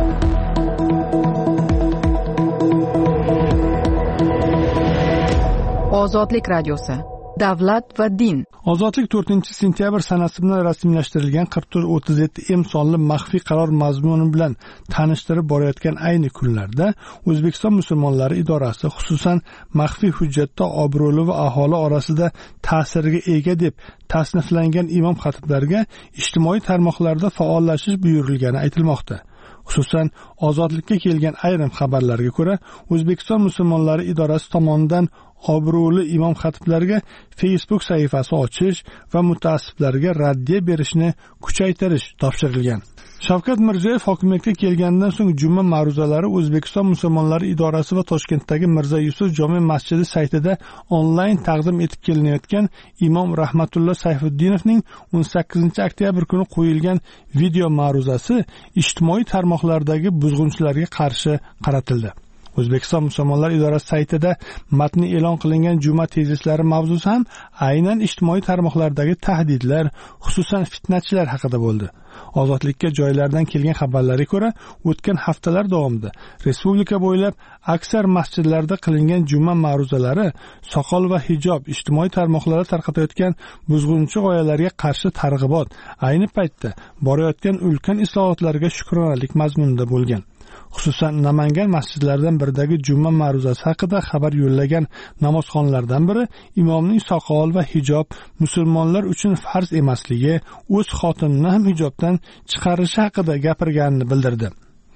Ozodlik radiosi. Davlat va din. Ozodlik to'rtinchi sentyabr sanasi bilan rasmiylashtirilgan qirq to'rt o'ttiz yetti M sonli maxfiy qaror mazmuni bilan tanishtirib borayotgan ayni kunlarda O'zbekiston musulmonlari idorasi xususan maxfiy hujjatda obro'li va aholi orasida ta'siriga ega deb tasniflangan imom xatiblarga ijtimoiy tarmoqlarda faollashish buyurilgani aytilmoqda. Xususan, ozodlikka kelgan ayrim xabarlarga ko'ra, O'zbekiston musulmonlari idorasi tomonidan obro'li imom xatiblarga Facebook sahifasi ochish va mutaassiblarga raddiya berishni kuchaytirish topshirilgan. Shavkat Mirziyoyev hokimiyatga kelgandan so'ng juma ma'ruzalari O'zbekiston musulmonlari idorasi va Toshkentdagi Mirza Yusuf jome masjidi saytida onlayn taqdim etib kelinayotgan imom Rahmatulloh Sayfuddinovning o'n sakkizinchi oktyabr kuni qo'yilgan video ma'ruzasi ijtimoiy tarmoqlardagi buzg'unchilarga qarshi qaratildi. O'zbekiston musulmonlar idorasi saytida matni e'lon qilingan juma tezislari mavzusi ham aynan ijtimoiy tarmoqlardagi tahdidlar, xususan fitnachilar haqida bo'ldi. Ozodlikka joylardan kelgan xabarlarga ko'ra, o'tgan haftalar davomida respublika bo'ylab aksar masjidlarda qilingan juma ma'ruzalari soqol va hijob ijtimoiy tarmoqlarda tarqatayotgan buzg'unchi g'oyalarga qarshi targ'ibot, ayni paytda borayotgan ulkan islohotlarga shukronalik mazmunida bo'lgan. Xususan Namangan masjidlaridan biridagi juma ma'ruzasi haqida xabar yo'llagan namozxonlardan biri imomning soqol va hijob musulmonlar uchun farz emasligi, o'z xotinini ham hijobdan chiqarishi haqida gapirganini bildirdi.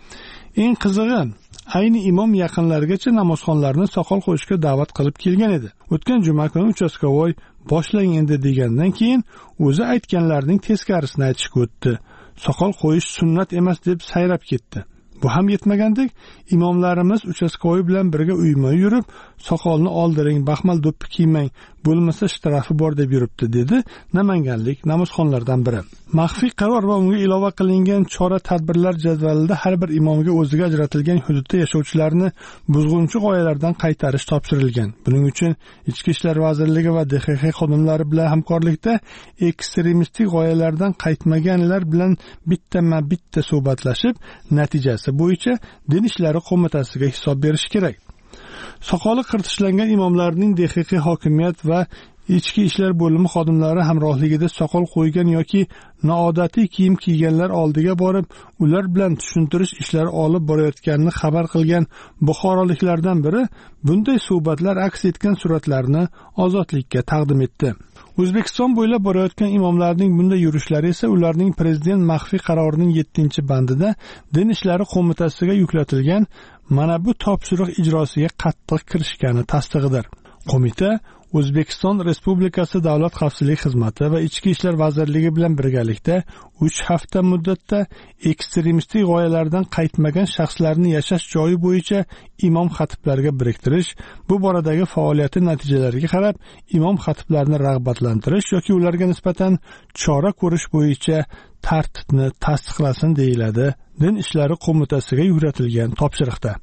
Eng qizig'i, ayni imom yaqinlarigacha namozxonlarni soqol qo'yishga da'vat qilib kelgan edi. O'tgan juma kuni uchastkovoy boshlang endi degandan keyin o'zi aytganlarning teskarisini aytishga o'tdi. Soqol qo'yish sunnat emas deb sayrab ketdi. Bu ham yetmagandek, imomlarimiz uchastkovoy bilan birga uyma yurib, soqolni oldiring, baxmal do'ppi kiymang, bo'lmasa shtrafi bor deb yuribdi, dedi namanganlik namozxonlardan biri. Maxfiy qaror va unga ilova qilingan chora-tadbirlar jadvalida har bir imomga o'ziga ajratilgan hududda yashovchilarni buzg'unchi g'oyalardan qaytarish topshirilgan. Buning uchun Ichki ishlar vazirligi va D X X xodimlari bilan hamkorlikda ekstremistik g'oyalardan qaytmaganlar bilan bittama-bitta suhbatlashib, natijasi bo'yicha din ishlari qo'mitasiga hisob berish kerak. Soqoli qirtishlangan imomlarning D X X hokimiyat va ichki ishlar bo'limi xodimlari hamrohligida soqol qo'ygan yoki noodatiy kiyim kiyganlar oldiga borib, ular bilan tushuntirish ishlari olib borayotganini xabar qilgan buxoroliklardan biri bunday suhbatlar aks etgan suratlarni Ozodlikka taqdim etdi. O'zbekiston bo'ylab borayotgan imomlarning bunday yurishlari esa ularning prezident maxfiy qarorining yettinchi bandida Din ishlari qo'mitasiga yuklatilgan mana bu topshiriq ijrosiga qattiq kirishgani tasdig'idir. Qo'mita O'zbekiston Respublikasi Davlat xavfsizlik xizmati va Ichki ishlar vazirligi bilan birgalikda uch hafta muddatda ekstremistik g'oyalardan qaytmagan shaxslarni yashash joyi bo'yicha imom xatiblarga biriktirish, bu boradagi faoliyati natijalariga qarab imom xatiblarni rag'batlantirish yoki ularga nisbatan chora ko'rish bo'yicha tartibni tasdiqlasin deyiladi Din ishlari qo'mitasiga yuklatilgan topshiriqda.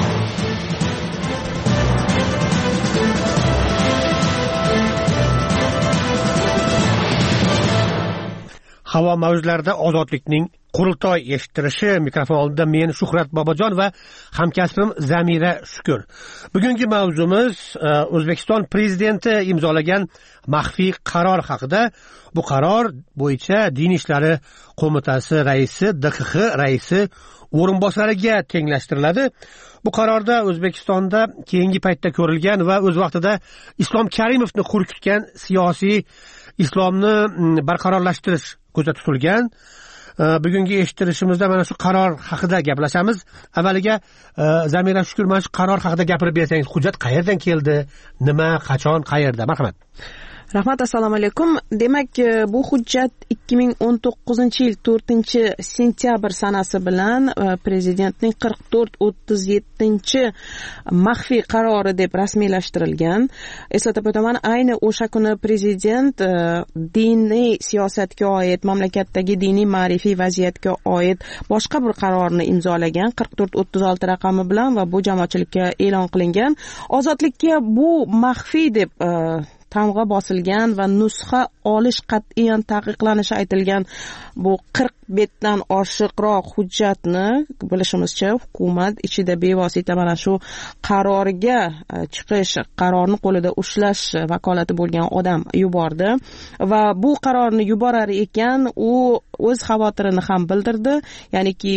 Havo mavzularida Ozodlikning qurultoy eshittirishi. Mikrofon oldida men Shuhrat Bobojon va hamkasbim Zamira Shukur. Bugungi mavzumiz O'zbekiston prezidenti imzolagan maxfiy qaror haqida. Bu qaror bo'yicha Din ishlari qo'mitasi raisi, D X X raisi o'rinbosariga tenglashtiriladi. Bu qarorda O'zbekistonda keyingi paytda ko'rilgan va o'z vaqtida Islom Karimovni xurkitgan siyosiy islomni barqarorlashtirish ko'zda tutilgan. Bugungi eshittirishimizda mana shu qaror haqida gaplashamiz. Avvaliga Zamira Shukur, mana shu qaror haqida gapirib bersangiz, hujjat qayerdan keldi, nima, qachon, qayerda? Marhamat. Rahmat, assalomu alaykum. Demak, bu hujjat ikki ming o'n to'qqizinchi yil to'rtinchi sentyabr sanasi bilan prezidentning qirq to'rt o'ttiz yettinchi maxfiy qarori deb rasmiylashtirilgan. Eslatib o'taman, ayni o'sha kuni prezident diniy siyosatga oid, mamlakatdagi diniy ma'rifiy vaziyatga oid boshqa bir qarorni imzolagan qirq to'rt o'ttiz olti raqami bilan va bu jamoatchilikka e'lon qilingan. Ozodlikka bu maxfiy deb tamg'a bosilgan va nusxa olish qat'iyan taqiqlanishi aytilgan bu qirq betdan oshiqroq hujjatni bilishimizcha hukumat ichida bevosita mana shu qarorga chiqish, qarorni qo'lida ushlash vakolati bo'lgan odam yubordi va bu qarorni yuborar ekan u o'z xavotirini ham bildirdi. Ya'niki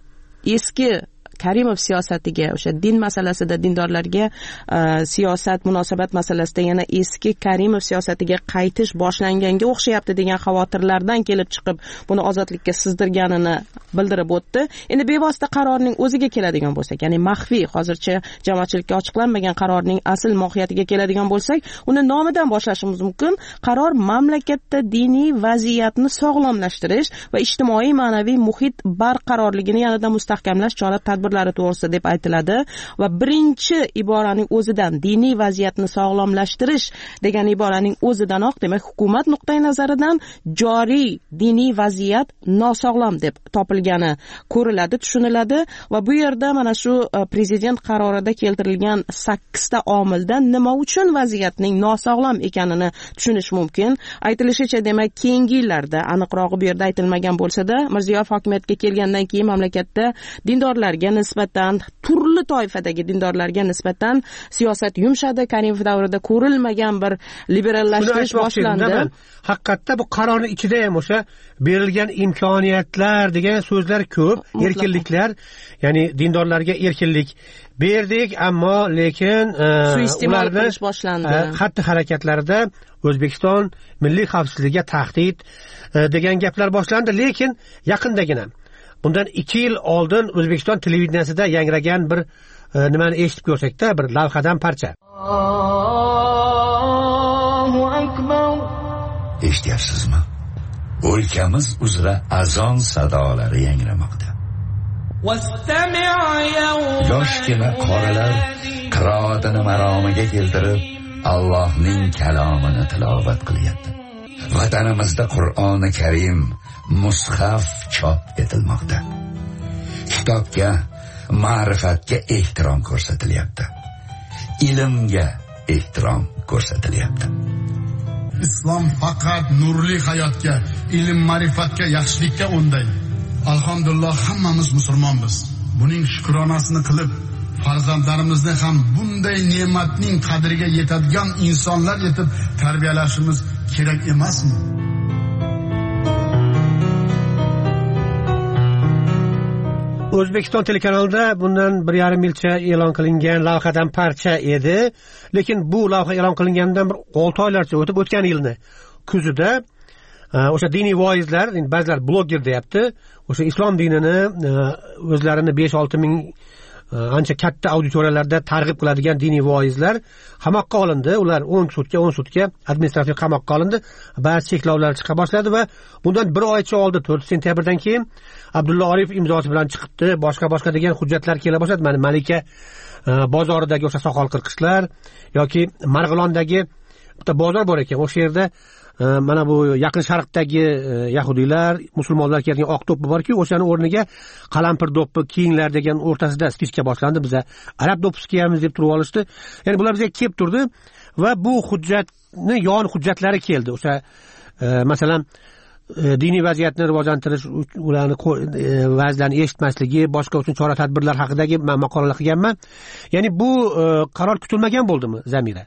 eski Karimov siyosatiga, o'sha din masalasida dindorlarga siyosat munosabat masalasida yana eski Karimov siyosatiga qaytish boshlanganga o'xshayapti degan xavotirlardan kelib chiqib buni Ozodlikka sizdirganini bildirib o'tdi. Endi bevosita qarorning o'ziga keladigan bo'lsak, ya'ni maxfiy, hozircha jamoatchilikka ochiqlanmagan qarorning asl mohiyatiga keladigan bo'lsak, uni nomidan boshlashimiz mumkin. Qaror mamlakatda diniy vaziyatni sog'lomlashtirish va ijtimoiy ma'naviy muhit barqarorligini yanada mustahkamlash chora-tadbirlari to'g'risida deb aytiladi va birinchi iboraning o'zidan diniy vaziyatni sog'lomlashtirish degan iboraning o'zidanoq, demak, hukumat nuqtai nazaridan joriy diniy vaziyat nosog'lom deb topilgani ko'riladi, tushuniladi va bu yerda mana shu prezident qarorida keltirilgan sakkizta omildan nima uchun vaziyatning nosog'lom ekanini tushunish mumkin. Aytilishicha, demak, keyingi yillarda, aniqrog'i bu yerda aytilmagan bo'lsa-da, Mirziyoyev hokimiyatga kelgandan keyin mamlakatda dindorlarga nisbatan, turli toifadagi dindorlarga nisbatan siyosat yumshadi. Karimov davrida ko'rilmagan bir liberallashtirish boshlandi. Haqiqatda bu qarorning ichida ham o'sha berilgan imkoniyatlar degan so'zlar ko'p, erkinliklar, ya'ni dindorlarga erkinlik berdik, ammo lekin suiiste'mol qilish boshlandi. Xatti harakatlarida O'zbekiston milliy xavfsizligiga tahdid degan gaplar boshlandi, lekin yaqindagina bundan ikki yil oldin O'zbekiston televideniyasida yangragan bir nimani eshitib ko'rsakda, bir lavhadan parcha. Eshityapsizmi? O'lkamiz uzra azon sadolari yangramoqda. Yoshgina qorilar qiroatini maromiga keltirib Allohning kalomini tilovat qilyapti. Vatanimizda Qur'oni Karim mushaf chop etilmoqda. Kitobga, ma'rifatga ehtirom ko'rsatilyapti. Ilmga ehtirom ko'rsatilyapti. Islom faqat nurli hayotga, ilm, ma'rifatga, yaxshilikka undaydi. Alhamdulillah, hammamiz musulmonmiz. Buning shukronasini qilib, farzandlarimizni ham bunday ne'matning qadriga yetadigan insonlar etib tarbiyalashimiz kerak emasmi? O'zbekiston telekanalida bundan bir yarim yilcha e'lon qilingan lavhadan parcha edi, lekin bu lavha e'lon qilinganidan bir olti oylarcha o'tib o'tgan yilni kuzida o'sha diniy voizlar, ba'zilar bloger deyapti, o'sha islom dinini o'zlarini besh olti ming ancha katta auditoriyalarda targ'ib qiladigan diniy voizlar qamoqqa olindi. Ular o'n sutka o'n sutka administrativ qamoqqa olindi. Ba'zi cheklovlar chiqa boshladi va bundan bir oycha oldin to'rtinchi sentyabrdan keyin Abdulla Orif imzosi bilan chiqibdi. Boshqa boshqa degan hujjatlar kela boshladi. Mana Malika bozoridagi o'sha soqol qirqishlar yoki Marg'ilondagi bitta bozor bor ekan. O'sha yerda mana bu yaqin sharqdagi yahudiylar, musulmonlar kelgan oq to'pi bor-ku, o'shani o'rniga qalampir do'ppi kiyinglar degan o'rtasida spiska boshlandi. Biza arab do'ppisi kiyamiz deb turib olishdi. Ya'ni bular bizga kelib turdi va bu hujjatni yon hujjatlari keldi. O'sha masalan diniy vaziyatni rivojlantirish, ularni va'zlarni eshitmasligi, boshqa uchun chora-tadbirlar haqidagi maqolalar qilganman. Ya'ni bu qaror kutilmagan bo'ldimi, Zamira?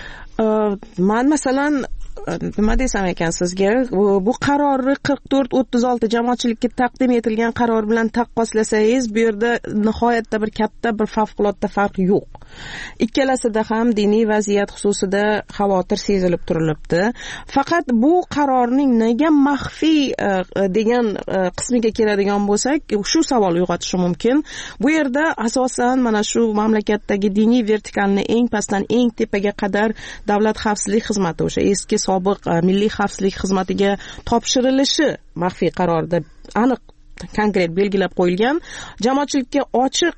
Men masalan nima desam ekan sizga, bu qarorni qirq to'rt o'ttiz olti jamoatchilikka taqdim etilgan qaror bilan taqqoslasangiz, bu yerda nihoyatda bir katta bir favqulodda farq yo'q. Ikkalasida ham diniy vaziyat xususida xavotir sezilib turilibdi. Faqat bu qarorning nega maxfiy degan qismiga keladigan bo'lsak, shu savol uyg'otishi mumkin. Bu yerda asosan mana shu mamlakatdagi diniy vertikalni eng pastdan eng tepaga qadar davlat xavfsizlik xizmati, o'sha eski sobiq milliy xavfsizlik xizmatiga topshirilishi maxfiy qarorda aniq konkret belgilab qo'yilgan. Jamoatchilikka ochiq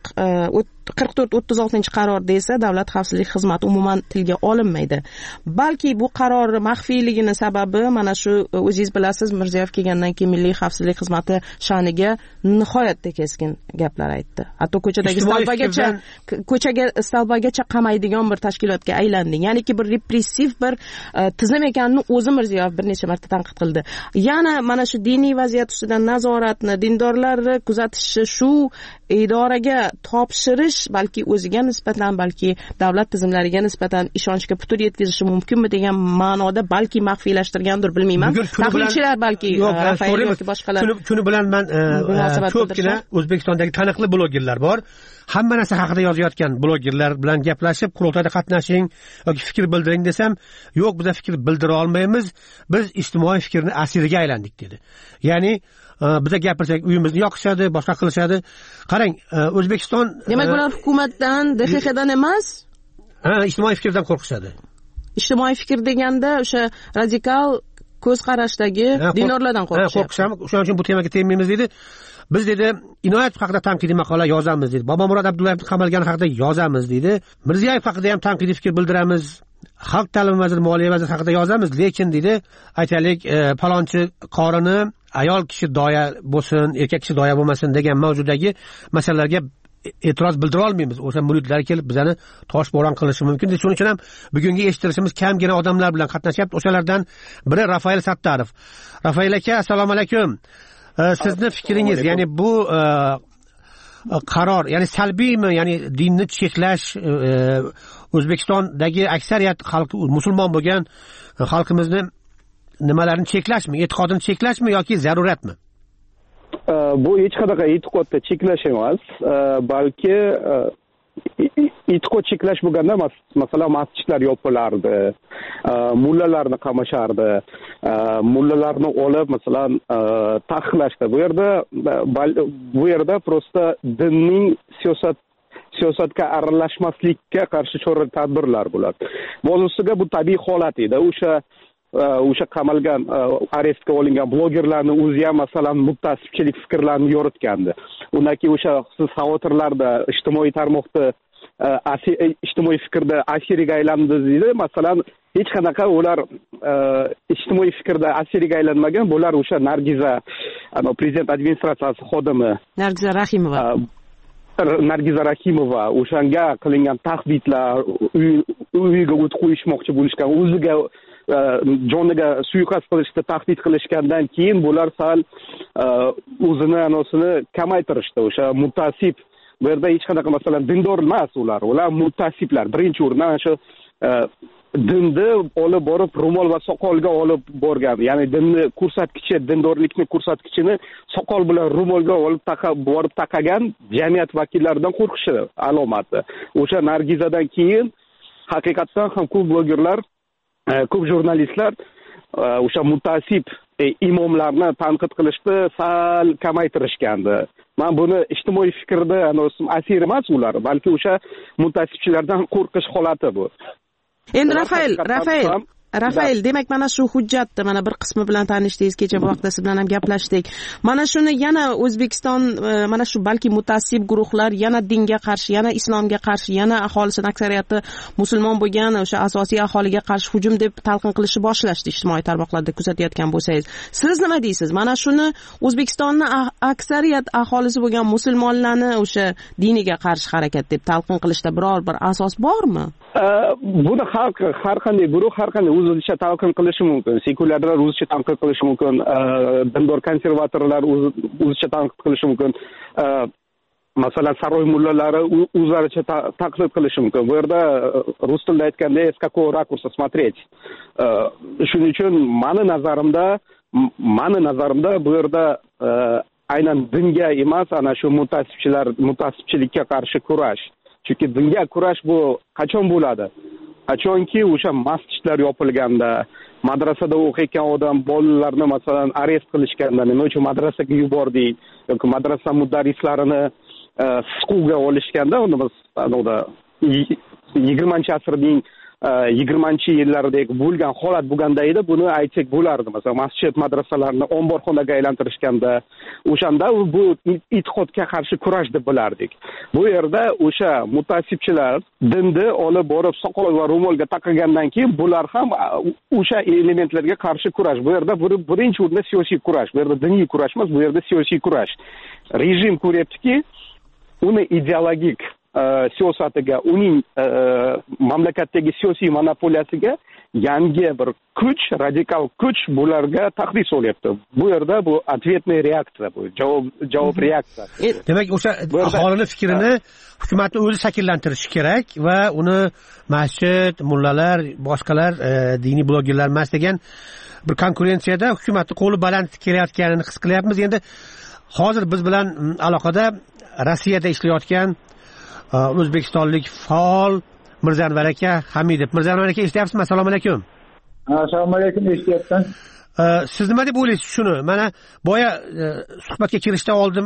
qirq to'rt o'ttiz oltinchi qarorda esa davlat xavfsizlik xizmati umuman tilga olinmaydi. Balki bu qaror maxfiyligini sababi mana shu o'zingiz bilasiz, Mirziyoyev kelgandan keyin milliy xavfsizlik xizmati sha'niga nihoyatda keskin gaplar aytdi. Hatto ko'chadagi stalbagacha ko'chaga stalbagacha qamaydigan bir tashkilotga aylandi. Ya'niki bir repressiv bir tizim ekanini o'zi Mirziyoyev bir necha marta tanqid qildi. Yana mana shu diniy vaziyat ustidan nazoratni, dindorlarni kuzatishni shu idoraga topshirish balki o'ziga nisbatan, balki davlat tizimlariga nisbatan ishonchga putur yetkazishi mumkinmi degan ma'noda balki maxfiylashtirgandir, bilmayman. Tahlilchilar balki Rafael yoki boshqalar. Shuni bilan men ko'pgina O'zbekistondagi taniqli blogerlar bor. Hamma narsa haqida yozayotgan blogerlar bilan gaplashib, qurultoyda qatnashing yoki fikr bildiring desam, yo'q, biz fikr bildira olmaymiz. Biz ijtimoiy fikrni asiriga aylandik dedi. Ya'ni biza gapirsak uyimizni yoqishadi, boshqa qilishadi. Qarang, O'zbekiston demak bular hukumatdan, D X Xdan emas, ha, ijtimoiy fikrdan qo'rqishadi. Ijtimoiy fikr deganda o'sha radikal ko'z qarashdagi dinorlardan qo'rqishadi. Qo'rqishamiz. Shuning uchun bu temaga tegmaymiz dedi. Biz dedi Inoyat haqida tanqidiy maqola yozamiz dedi. Bobomurod Abdullayevning qamalgani haqida yozamiz dedi. Mirziyoyev haqida ham tanqidiy fikr bildiramiz. Xalq ta'limi vaziri, moliya vaziri haqida yozamiz, lekin dedi, aytaylik, palonchi qorini ayol kishi doya bo'lsin, erkak kishi doya bo'lmasin degan mavzudagi masalalarga e'tiroz bildira olmaymiz. O'sha muridlar kelib bizani tosh bo'ron qilishi mumkin. Shuning uchun ham bugungi eshittirishimiz kamgina odamlar bilan qatnashyapti. O'shalardan biri Rafael Sattarov. Rafael aka, assalomu alaykum. Sizni fikringiz, ya'ni bu qaror, ya'ni salbiymi, ya'ni dinni cheklash, O'zbekistondagi aksariyat xalq musulmon bo'lgan xalqimizni nimalarni cheklashmi, e'tiqodini cheklashmi yoki zaruratmi? Bu hech qanaqa e'tiqodni cheklash emas, balki e'tiqod cheklash bo'lganda masalan masjidlar yopilardi, mullalarni qamashardi, mullalarni olib masalan taqiqlashdi. Bu yerda bu yerda prosta dinning siyosat siyosatga aralashmaslikka qarshi chora-tadbirlar bo'ladi. Ba'zisiga bu tabiiy holat edi. O'sha o'sha qamalgan, arestga olingan blogerlarning o'zi ham masalan mutaassibchilik fikrlarini yoritgandi. Undan keyin o'sha siz xavotirlarda ijtimoiy tarmoqda ijtimoiy fikrda asiriga aylandi deydi. Masalan, hech qanaqa ular ijtimoiy fikrda asiriga aylanmagan. Bular o'sha Nargiza, prezident administratsiyasi xodimi Nargiza Rahimova Nargiza Rahimova o'shanga qilingan tahdidlar, uyiga o't qo'yishmoqchi bo'lishgan, o'ziga joniga suiqasd qilishda tahdid qilishgandan keyin bular sal o'zini anosini kamaytirishdi. O'sha mutaassib bu yerda hech qanaqa masalan dindor emas ular ular mutassiblar birinchi o'rindan shu dinni olib borib ro'mol va soqolga olib borgan, ya'ni dinni ko'rsatkichi, dindorlikni ko'rsatkichini soqol bilan ro'molga olib taqab borib taqagan jamiyat vakillaridan qo'rqishi alomati. O'sha Nargizadan keyin haqiqatdan ham ko'p blogerlar, ko'p jurnalistlar o'sha mutassib imomlarni tanqid qilishni sal kamaytirishgandi. Men buni ijtimoiy fikrda asir emas ular, balki o'sha mutassibchilardan qo'rqish holati bu. Endi Rafael, Rafael, Rafael, demak mana shu hujjatni mana bir qismi bilan tanishdingiz, kecha bu vaqtda siz bilan ham gaplashdik. Mana shuni yana O'zbekiston, mana shu balki mutassib guruhlar yana dinga qarshi, yana islomga qarshi, yana aholisining aksariyati musulmon bo'lgan o'sha asosiy aholiga qarshi hujum deb talqin qilishni boshlashdi ijtimoiy tarmoqlarda kuzatayotgan bo'lsangiz. Siz nima deysiz? Mana shuni O'zbekistonning aksariyat aholisi bo'lgan musulmonlarni o'sha diniga qarshi harakat deb talqin qilishda biror bir asos bormi? Buni xalq har qanday guruh har qanday o'zicha talqin qilishi mumkin. Sekulyarlar o'zicha tanqid qilishi mumkin. Dindor konservatorlar o'zicha tanqid qilishi mumkin. Masalan, saroy mullalari o'zlaricha tanqid qilishi mumkin. Bu yerda rus tilida aytganda с какого ракурса смотреть. Shuning uchun meni nazarimda, meni nazarimda bu yerda aynan dinga emas, ana shu mutassibchilar, mutassibchilikka qarshi kurash. Chunki dinga kurash bu qachon bo'ladi? Qachonki o'sha masjidlar yopilganda, madrasada o'qiyotgan odam bolalarni masalan arest qilishganda, nima uchun madrasaga yubordik yoki madrasa mudarrislarini siquvga olishganda, uni biz anoda yigirmanchi asrning yigirmanchi yillardek bo'lgan holat bo'lganda edi, buni aytsak bo'lardi. Masalan, masjid madrasalarni omborxonaga aylantirishganda, o'shanda bu e'tiqodga qarshi kurash deb bilardik. Bu yerda o'sha mutassibchilar dinni olib borib soqol va ro'molga taqagandan keyin bular ham o'sha elementlarga qarshi kurash. Bu yerda birinchi o'rinda siyosiy kurash. Bu yerda diniy kurash emas, bu yerda siyosiy kurash. Rejim ko'ryaptiki, uni ideologik siyosatiga, uning mamlakatdagi siyosiy monopoliyasiga yangi bir kuch, radikal kuch bularga tahdid solyapti. Bu yerda bu ответный reaksiya, bu javob javob reaksiya. Demak, o'sha aholini fikrini hukumatni o'zi shakllantirishi kerak va uni masjid, mullalar, boshqalar diniy blogerlar emas degan bir konkurensiyada hukumatning qo'li baland kelayotganini his qilyapmiz. Endi hozir biz bilan aloqada Rossiyada ishlayotgan o'zbekistonlik faol Mirzanvar aka Hamidov. Mirzanvar aka, eshityapsizmi? Assalomu alaykum. Assalomu alaykum, eshityapman. Siz nima deb o'ylaysiz shuni? Mana boya suhbatga kirishdan oldin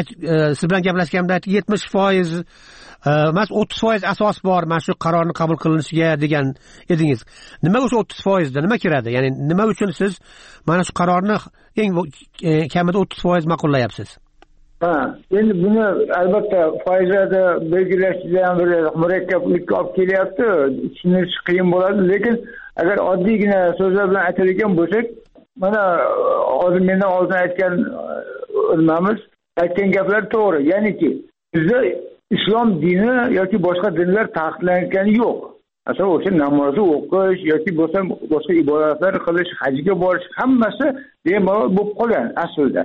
siz bilan gaplashganimda yetmish foiz emas, o'ttiz foiz asos bor mana shu qarorni qabul qilinishiga degan edingiz. Nima o'sha o'ttiz foizda nima kiradi? Ya'ni nima uchun siz mana shu qarorni eng kamida o'ttiz foiz ma'qullayapsiz? Ha, endi buni albatta foizlarni belgilash ham bir murakkablikka olib kelyapti, tushunish qiyin bo'ladi, lekin agar oddiygina so'zlar bilan aytadigan bo'lsak, mana hozir mendan oldin aytgan nimamiz, aytgan gaplar to'g'ri. Ya'niki, bizda islom dini yoki boshqa dinlar taqiqlangani yo'q. Masalan, o'sha namozni o'qish yoki bo'lsa boshqa ibodatlar qilish, hajga borish hammasi bemalol bo'lib qolgan aslida.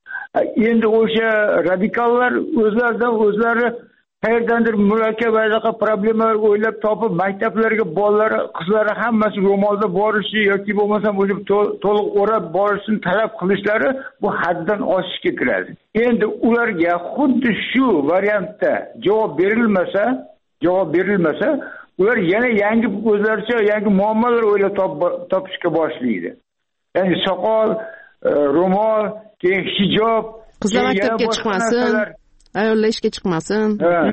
Endi o'sha radikallar o'zlaridan o'zlari qayerdandir murakkab anaqa problemalar o'ylab topib maktablarga bolalari, qizlari hammasi ro'molda borishi yoki bo'lmasam o'sha to'liq o'rab borishini talab qilishlari bu haddan oshishga kiradi. Endi ularga xuddi shu variantda javob berilmasa, javob berilmasa, ular yana yangi o'zlaricha yangi muammolar o'ylab topishga boshlaydi. Ya'ni soqol, ro'mol, keyin hijob, qizlar maktabga chiqmasin, ayollar ishga chiqmasin.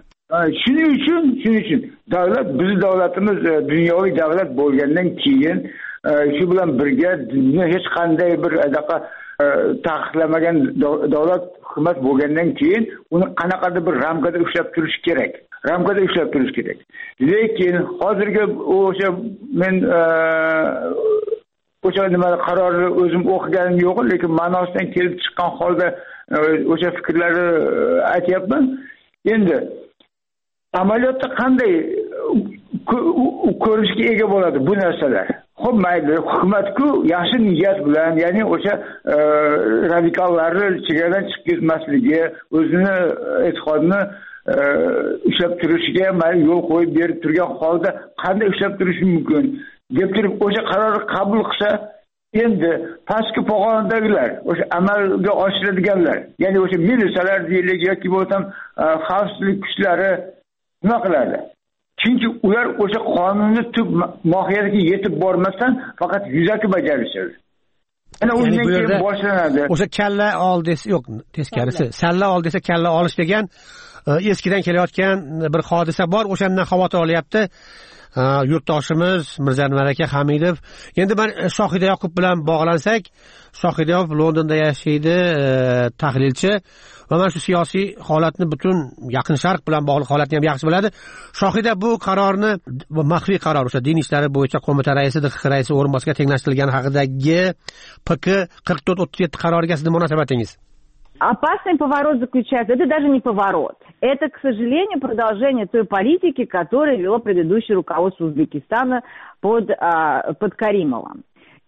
Shuning uchun, shuning uchun davlat, bizning davlatimiz dunyoviy davlat bo'lgandan keyin shu bilan birga dinni hech qanday bir anaqa taqiqlamagan davlat hukumat bo'lgandan keyin uni qanaqadir bir ramkada ushlab turish kerak. Ramkada ushlab turish kerak. Lekin hozirgi o'sha men o'sha nima qarorni o'zim o'qiganim yo'q, lekin ma'nosidan kelib chiqqan holda o'sha fikrlarni aytyapman. Endi amaliyotda qanday ko'rinishga ega bo'ladi bu narsalar? Xo'p, mayli, hukumat-ku yaxshi niyat bilan, ya'ni o'sha radikallarni chegaradan chiqib ketmasligi, o'zini e'tiqodini ushlab turishiga mayli yo'l qo'yib berib turgan holda qanday ushlab turishi mumkin deb turib o'sha qarorni qabul qilsa, endi pastki pog'onadagilar, o'sha amalga oshiradiganlar, ya'ni o'sha militsiyalar deylik yoki bo'lsam xavfsizlik kuchlari nima qiladi? Chunki ular o'sha qonunni tub mohiyatiga yetib bormasdan faqat yuzaki bajarishadi. Ana undan keyin boshlanadi. O'sha kalla ol desa, yo'q, teskarisi. Salla ol desa kalla olish degan eskidan kelayotgan bir hodisa bor. O'shandan xavotir olyapti yurtdoshimiz Mirzanvar aka Hamidov. Endi men Shohida Yoqub bilan bog'lansak, Shohida Yoqub Londonda yashaydi, tahlilchi va mana shu siyosiy holatni, butun Yaqin Sharq bilan bog'liq holatni ham yaxshi biladi. Shohida, bu qarorni, maxfiy qaror, o'sha din ishlari bo'yicha qo'mita raisi, D X X raisi o'rinbosariga tenglashtirilgani haqidagi P K qirq to'rt o'ttiz yetti qaroriga sizning munosabatingiz? Опасный поворот заключается, это даже не поворот. Это, к сожалению, продолжение той политики, которую вело предыдущее руководство Узбекистана под, а, под Каримовым.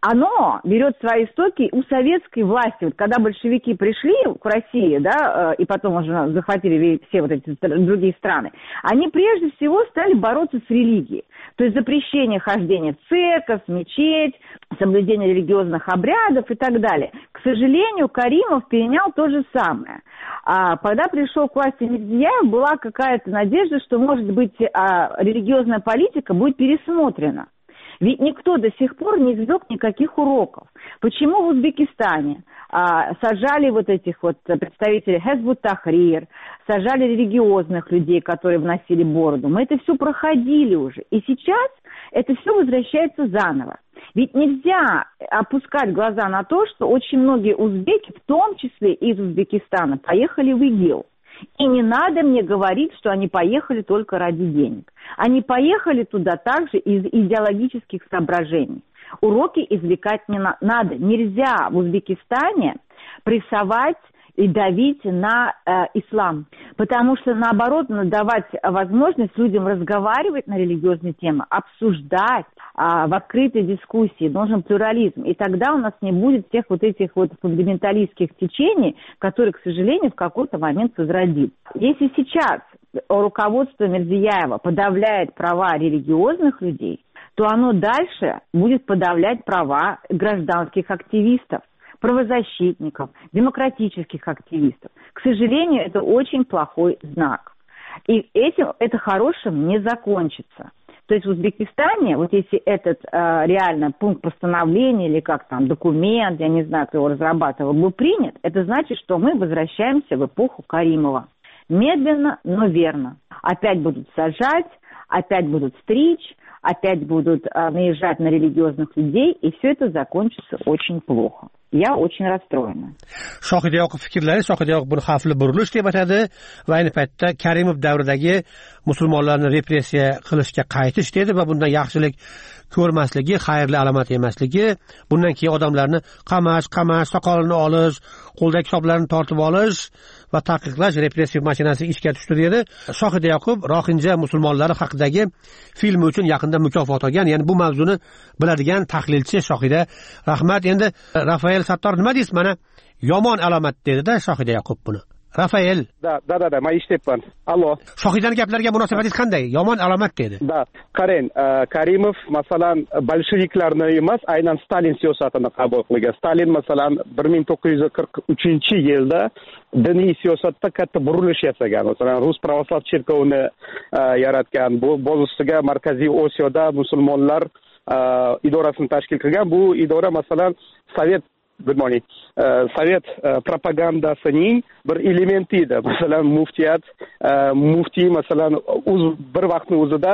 Оно берет свои истоки у советской власти. Вот когда большевики пришли в Россию, да, и потом уже захватили все вот эти другие страны, они прежде всего стали бороться с религией. То есть запрещение хождения в церковь, в мечеть, соблюдение религиозных обрядов и так далее. К сожалению, Каримов перенял то же самое. А когда пришел к власти Мирзияев, была какая-то надежда, что, может быть, а, религиозная политика будет пересмотрена. Ведь никто до сих пор не извлек никаких уроков. Почему в Узбекистане а, сажали вот этих вот представителей Хезбут-Тахрир, сажали религиозных людей, которые вносили бороду? Мы это все проходили уже. И сейчас это все возвращается заново. Ведь нельзя опускать глаза на то, что очень многие узбеки, в том числе из Узбекистана, поехали в ИГИЛ. И не надо мне говорить, что они поехали только ради денег. Они поехали туда также из идеологических соображений. Уроки извлекать не на- надо. Нельзя в Узбекистане прессовать и давить на э, ислам. Потому что, наоборот, надо давать возможность людям разговаривать на религиозные темы, обсуждать э, в открытой дискуссии. Должен плюрализм. И тогда у нас не будет всех вот этих вот фундаменталистских течений, которые, к сожалению, в какой-то момент возродит. Если сейчас руководство Мирзияева подавляет права религиозных людей, то оно дальше будет подавлять права гражданских активистов, правозащитников, демократических активистов. К сожалению, это очень плохой знак. И этим это хорошим не закончится. То есть в Узбекистане, вот если этот э, реально пункт постановления или как там документ, я не знаю, кто его разрабатывал, был принят, это значит, что мы возвращаемся в эпоху Каримова. Медленно, но верно. Опять будут сажать, опять будут стричь, опять будут э, наезжать на религиозных людей, и все это закончится очень плохо. Я очень расстроена. Shohida Yoqub fikrlari, Shohida Yoqub buni xavfli burilish deb atadi va ayni paytda Karimov davridagi musulmonlarni repressiya qilishga qaytish dedi va bundan yaxshilik ko'rmasligi, xayrli alomat emasligi, bundan keyin odamlarni qamash, qamash, soqolini olish, qo'ldagi kitoblarni tortib olish va taqiqlash repressiv mashinasi ishga tushdi dedi. Shohida Yoqub rohinja musulmonlari haqidagi filmi uchun yaqinda mukofot olgan, ya'ni bu mavzuni biladigan tahlilchi Shohida. Rahmat. Endi Rafael Sattor nima deysiz? Mana yomon alomat dedi-da Shohida Yoqub buni. Rafael. Da, da, da, da, men eshityapman. Allo. Shohidaning gaplariga munosabatingiz qanday? Yomon alomat dedi. Da, qarang, Karimov masalan bolsheviklarni emas, aynan Stalin siyosatini qabul qilgan. Stalin masalan bir ming to'qqiz yuz qirq uchinchi yilda diniy siyosatda katta burilish yasagan. Masalan, Rus pravoslav cherkovini yaratgan. Bu bo'zisiga Markaziy Osiyoda musulmonlar idorasini tashkil qilgan. Bu idora masalan Sovet Good morning. Uh, Sovet uh, propagandasining bir elementi edi. Masalan, muftiyat, uh, muftiy masalan o'z bir vaqtning o'zida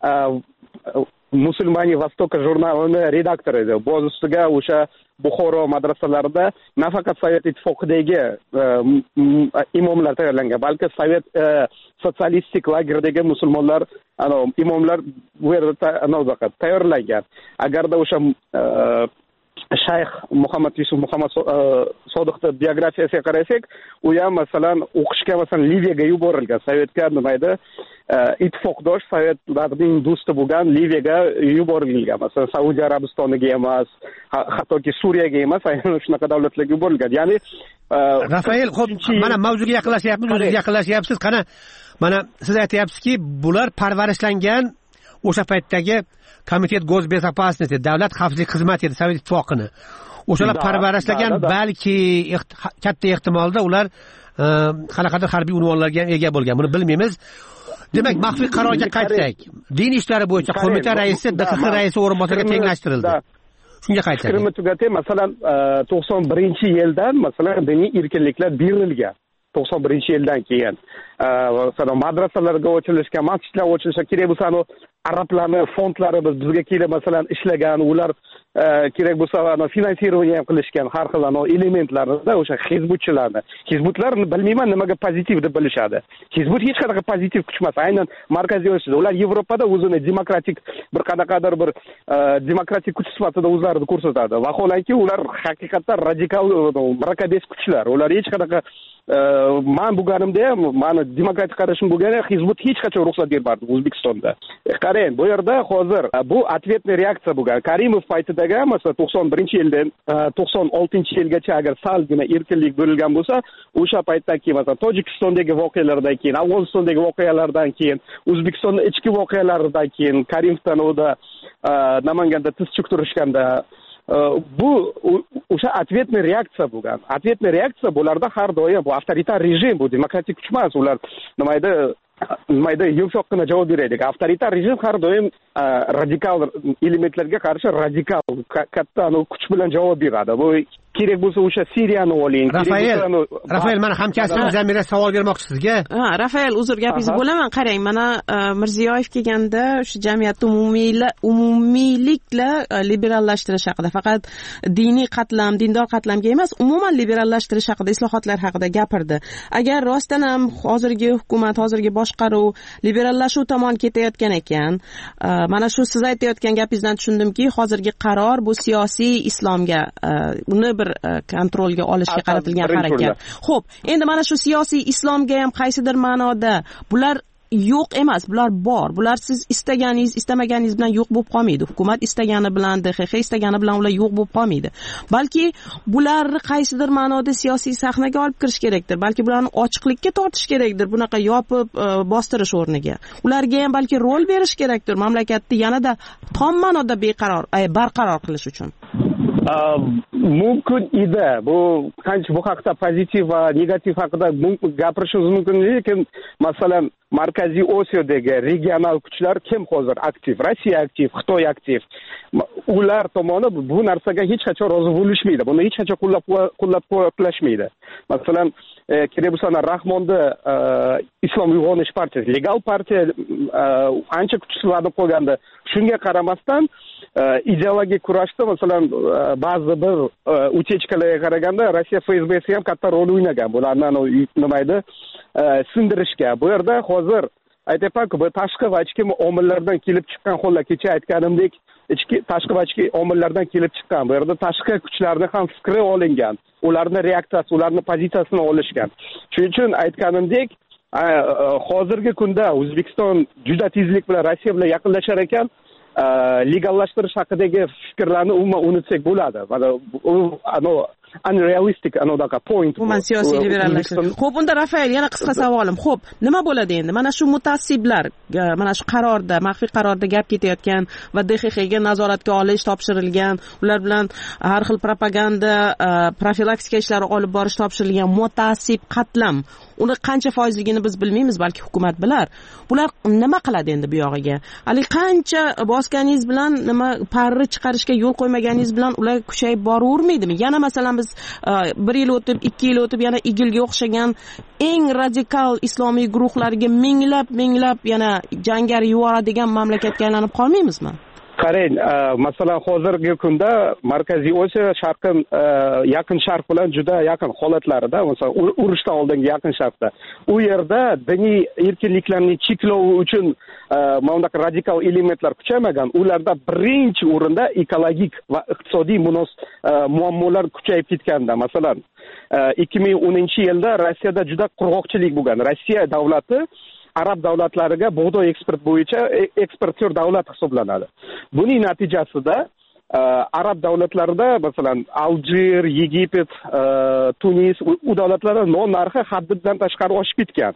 uh, Musulmani Vostoka jurnalini redaktor edi. Boz ustiga o'sha Buxoro madrasalarida nafaqat Sovet ittifoqidagi uh, imomlar tayyorlangan, balki Sovet uh, sotsialistik lagerdagi musulmonlar, ano imomlar bu yerda tayyorlangan. Agarda o'sha uh, shayx Muhammad Yusuf Muhammad Sodiqning biografiyasiga qarasak, u ham masalan o'qishga masalan Liviyaga yuborilgan. Sovetga nima edi? Ittifoqdosh Sovetlarning do'sti bo'lgan Liviyaga yuborilgan. Masalan, Saudiya Arabistoniga emas, hattoki Suriyaga emas, aynan shunaqa davlatlarga yuborilgan. Ya'ni Rafael, xo'p, mana mavzuga yaqinlashyapmiz, o'zingiz yaqinlashyapsiz. Qana, mana siz aytyapsizki, bular parvarishlangan o'sha paytdagi Komitet Gosbezopasности, davlat xavfsizlik xizmati edi Sovet ittifoqini. O'shalar parvarishlangan, balki katta ehtimolda ular qanaqadir harbiy unvonlarga ega bo'lgan. Buni bilmaymiz. Demak, maxfiy qarorga qaytsak, din ishlari bo'yicha qo'mita raisi D X X raisi o'rinbosariga tenglashtirildi. Shunga qaytsak. Fikrimni tugatay, masalan, to'qson birinchi yildan masalan diniy erkinliklar berilgan. to'qson birinchi yildan keyin masalan madrasalarga ochilishga, masjidlar ochilishga kerak bo'lsa, ana arablarning fondlari bizga kelib masalan ishlagan, ular kerak bo'lsa ana finansирование ham qilishgan har xil ana elementlarida o'sha hizbutchilarni. Hizbutlarni bilmayman nimaga pozitiv deb bilishadi. Hizbut hech qanaqa pozitiv kuch emas. Aynan markaziy Osiyoda ular Yevropada o'zini demokratik bir qanaqadir bir demokratik kuch sifatida o'zlarini ko'rsatadi. Vaholanki ular haqiqatdan radikal murakkabes kuchlar. Ular hech qanaqa men bo'lganimda ham, meni demokratik qarashim bo'lganda, Hizbut hech qachon ruxsat bermadi O'zbekistonda. Qarang, bu yerda hozir bu ответный reaksiya bo'lgan. Karimov paytidagi, masalan, to'qson birinchi yildan to'qson oltinchi yilgacha agar salgina erkinlik berilgan bo'lsa, o'sha paytdan keyin, masalan, Tojikistondagi voqealardan keyin, Afg'onistondagi voqealardan keyin, O'zbekistonning ichki voqealaridan keyin, Karimovdan o'da Namanganda tiz cho'ktirishganda bu o'sha ответный reaksiya bo'lgan. Ответный reaksiya bularda har doim bu avtoritar rejim, bu demokratik kuch emas. Ular nima edi? Nima edi? Yumshoqqina javob beraydi. Avtoritar rejim har doim radikal elementlarga qarshi radikal katta kuch bilan javob beradi. Bu kerak bo'lsa o'sha Siriyani oling. Rafael, Rafael, mana hamkasbim Zamira savol bermoqchi sizga. Ha, Rafael, uzr gapingizni bo'laman. Qarang, mana Mirziyoyev kelganda o'sha jamiyatni umumiyla umumiylikla liberallashtirish haqida, faqat diniy qatlam, dindor qatlamga emas, umuman liberallashtirish haqida, islohotlar haqida gapirdi. Agar rostdan ham hozirgi hukumat, hozirgi boshqaruv liberallashuv tomon ketayotgan ekan, mana shu siz aytayotgan gapingizdan tushundimki, hozirgi qaror bu siyosiy islomga, uni bir kontrolga olishga qaratilgan harakat. Xo'p, endi mana shu siyosiy islomga ham qaysidir ma'noda bular yo'q emas, bular bor. Bular siz istaganingiz, istamaganingiz bilan yo'q bo'lib qolmaydi. Hukumat istagani bilan, D X X istagani bilan ular yo'q bo'lib qolmaydi. Balki bularni qaysidir ma'noda siyosiy sahnaga olib kirish kerakdir. Balki bularni ochiqlikka tortish kerakdir, bunaqa yopib bostirish o'rniga. Ularga ham balki rol berish kerakdir, mamlakatni yanada tom ma'noda beqaror, barqaror qilish uchun. Mumkin edi. Bu qancha bu haqda pozitiv va negativ haqida gapirishimiz mumkin, lekin masalan Markaziy Osiyodagi regional kuchlar kim hozir aktiv? Rossiya aktiv, Xitoy aktiv. Ular tomonidan bu narsaga hech qachon rozi bo'lishmaydi. Buni hech qachon qo'llab-quvvatlashmaydi. Masalan, kerak bo'lsa Rahmonni Islom uyg'onish partiyasi, legal partiya ancha kuchsizlanib qolganda, shunga qaramasdan ideologik kurashda masalan ba'zi bir utechkalarga qaraganda Rossiya F S B'si ham katta rol o'ynagan. Bularni nima edi? Sindirishga. Bu yerda hozir aytayapman-ku, bu tashqi va ichki omillardan kelib chiqqan, xo'lla kecha aytganimdek, ichki tashqi va ichki omillardan kelib chiqqan. Bu yerda tashqi kuchlarni ham fikri olingan, ularning reaksiyasi, ularning pozitsiyasini olishgan. Shuning uchun aytganimdek, hozirgi kunda O'zbekiston juda tezlik bilan Rossiya bilan yaqinlashar ekan, legallashtirish haqidagi fikrlarni umuman unutsak bo'ladi. Mana u ano unrealistic anodaqa point. Umuman siyosiy liberallashtirish. Xo'p, unda Rafael, yana qisqa savolim. Xo'p, nima bo'ladi endi? Mana shu mutassiblar, mana shu qarorda, maxfiy qarorda gap ketayotgan va D X Xga nazoratga olish topshirilgan, ular bilan har xil propaganda, profilaktika ishlari olib borish topshirilgan mutassib qatlam. Uni qancha foizligini biz bilmaymiz, balki hukumat bilar. Bular nima qiladi endi bu yog'iga? Hali qancha bosganingiz bilan, nima parri chiqarishga yo'l qo'ymaganingiz bilan ular kuchayib boravermaydimi? Yana masalan biz bir yil o'tib, ikki yil o'tib yana igilga o'xshagan eng radikal islomiy guruhlarga minglab minglab yana jangari yuboradigan mamlakatga aylanib qolmaymizmi? qarang, masalan hozirgi kunda Markaziy Osiyo, Sharqi Yaqin Sharq bilan juda yaqin holatlarida, masalan urushdan oldingi Yaqin Sharqda, u yerda diniy erkinliklarni cheklavi uchun mana bunaqa radikal elementlar kuchaymagan. Ularda birinchi o'rinda ekologik va iqtisodiy muammolar kuchayib ketganda, masalan ikki ming o'ninchi yilda Rossiyada juda qurg'oqchilik bo'lgan. Rossiya davlati arab davlatlariga bug'doy eksport bo'yicha eksportyor davlat hisoblanadi. Buning natijasida arab davlatlarida, masalan Aljer, Yegipet, Tunis, u davlatlarda non narxi haddidan tashqari oshib ketgan.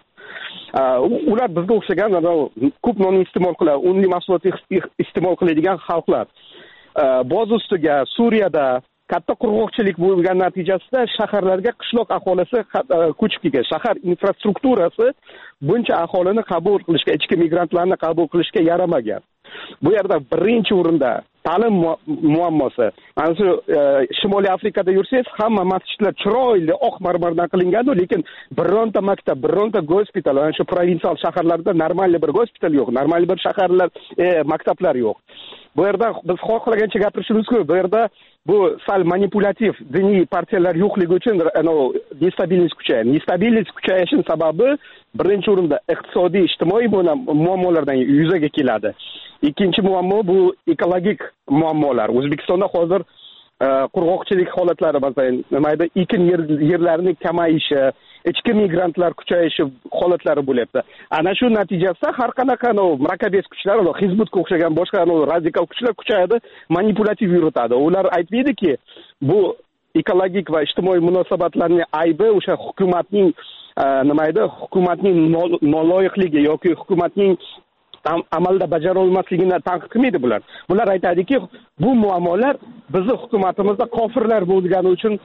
Ular bizga o'xshagan ko'p non iste'mol qiladi, unli mahsulot iste'mol qiladigan xalqlar. Boz ustiga Suriyada katta qurg'oqchilik bo'lgan natijasida shaharlarga qishloq aholisi ko'chib kelgan. Shahar infrastrukturasi buncha aholini qabul qilishga, ichki migrantlarni qabul qilishga yaramagan. Bu yerda birinchi o'rinda ta'lim muammosi. Mana shu Shimoliy Afrikada yursangiz, hamma masjidlar chiroyli oq marmardan qilingan, lekin bironta maktab, bironta gospital, mana shu provinsial shaharlarda normalniy bir gospital yo'q, normalniy bir shaharlar, maktablar yo'q. Bu yerda biz xohlagancha gapirishimiz mumkin. Bu yerda bu sal manipulativ diniy partiyalar yo'qligi uchun nestabillik kuchayadi. Nestabillik kuchayishining sababi birinchi o'rinda iqtisodiy, ijtimoiy muammolardan yuzaga keladi. Ikkinchi muammo bu ekologik muammolar. O'zbekistonda hozir qurg'oqchilik holatlari, masalan, nima edi, ekin yerlarining kamayishi, ichki migrantlar kuchayishi holatlari bo'lyapti. Ana shu natijasida har qanaqa murakkabes kuchlar, Hizbutga o'xshagan boshqa radikal kuchlar kuchayadi, manipulativ yuritadi. Ular aytmaydiki, bu ekologik va ijtimoiy munosabatlarning aybi o'sha hukumatning nima edi, hukumatning noloyiqligi yoki hukumatning amalda bajara olmasligini tanqid qilmaydi bular. Bular aytadiki, bu muammolar bizning hukumatimizda kofirlar bo'lgani uchun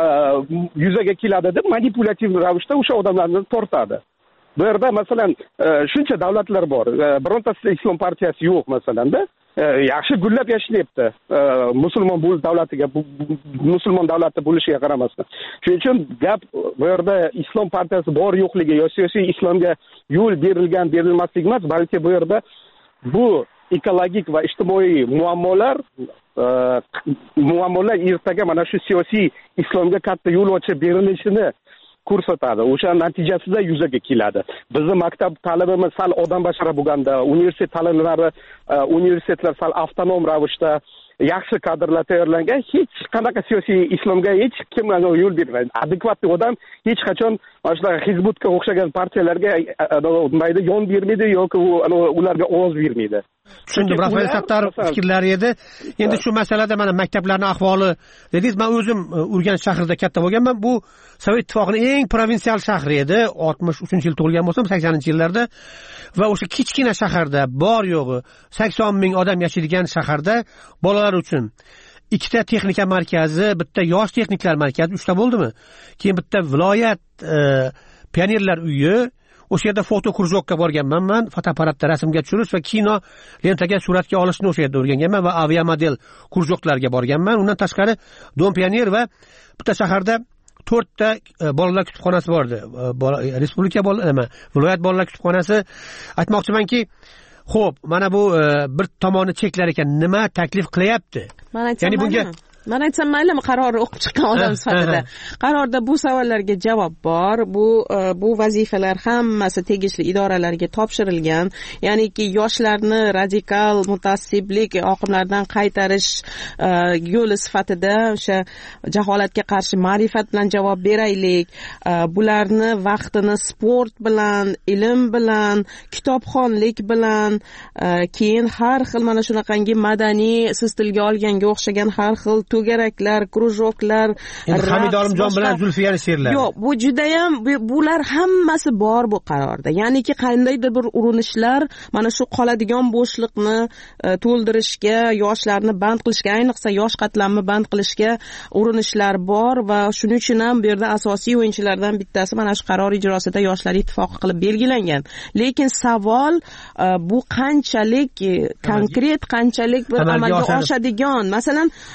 yuzaga keladi deb manipulativ ravishda o'sha odamlarni tortadi. Bu yerda masalan shuncha davlatlar bor. Birontasida islom partiyasi yo'q masalanda. Yaxshi gullab yashayapti. Musulmon bo'l davlatiga, musulmon davlatda bo'lishiga qaramasdan. Shuning uchun gap bu yerda islom partiyasi bor yo'qligi yoki siyosiy islomga yo'l berilgan, berilmasligi emas, balki bu yerda bu ekologik va ijtimoiy muammolar muammolar ertaga mana shu siyosiy islomga katta yo'l ochib berilishini ko'rsatadi. O'sha natijasida yuzaga keladi. Bizning maktab ta'limimiz sal odambashara bo'lganda, universitet ta'limlari, universitetlar sal avtonom ravishda yaxshi kadrlar tayyorlangan, hech qanaqa siyosiy islomga hech kim yo'l bermaydi. Adekvatli odam hech qachon mana shu Hizbutga o'xshagan partiyalarga mayda yon bermaydi yoki ularga ovoz bermaydi. Tushundim, Rafael Sattorov fikrlari edi. Endi shu masalada mana maktablarning ahvoli dedingiz, men o'zim Urganch shahrida katta bo'lganman. Bu Sovet ittifoqining eng provinsial shahri edi. oltmish uchinchi yil tug'ilgan bo'lsam, saksoninchi yillarda va o'sha kichkina shaharda bor yo'g'i sakson ming odam yashaydigan shaharda bolalar uchun ikkita texnika markazi, bitta yosh texniklar markazi, uchta bo'ldimi? Keyin bitta viloyat pionerlar uyi, o'sha yerda foto krujokka borganman men, fotoapparatda rasmga tushirish va kino lentaga suratga olishni o'sha yerda o'rganganman va aviamodel krujoklarga borganman. Undan tashqari Dom pioner va bitta shaharda to'rtta bolalar kutubxonasi bor edi. Respublika bolalar, viloyat bolalar kutubxonasi. Aytmoqchimanki, xo'p, mana bu bir tomoni cheklar ekan, nima taklif qilyapti? Ya'ni bunga Men aytsam maylimi, qarorni o'qib chiqqan odam sifatida. Qarorda bu savollarga javob bor. Bu bu vazifalar hammasi tegishli idoralarga topshirilgan. Ya'niki yoshlarni radikal mutaassiblik oqimlaridan qaytarish yo'li sifatida o'sha jaholatga qarshi ma'rifat bilan javob beraylik. Bularni vaqtini sport bilan, ilm bilan, kitobxonlik bilan, keyin har xil mana shunaqangi madaniy siz tilga olganga o'xshagan har xil to'garaklar, krujoklar, Hamid Olimjon bilan Zulfiyaning she'rlari. Yo'q, bu juda ham bular hammasi bor bu qarorda. Ya'niki qandaydir bir urinishlar mana shu qoladigan bo'shliqni to'ldirishga, yoshlarni band qilishga, ayniqsa yosh qatlamni band qilishga urinishlar bor va shuning uchun ham bu yerda asosiy o'yinchilardan bittasi mana shu qaror ijrosida Yoshlar ittifoqi qilib belgilangan. Lekin savol bu qanchalik konkret, qanchalik bir amalga oshadigan. Masalan,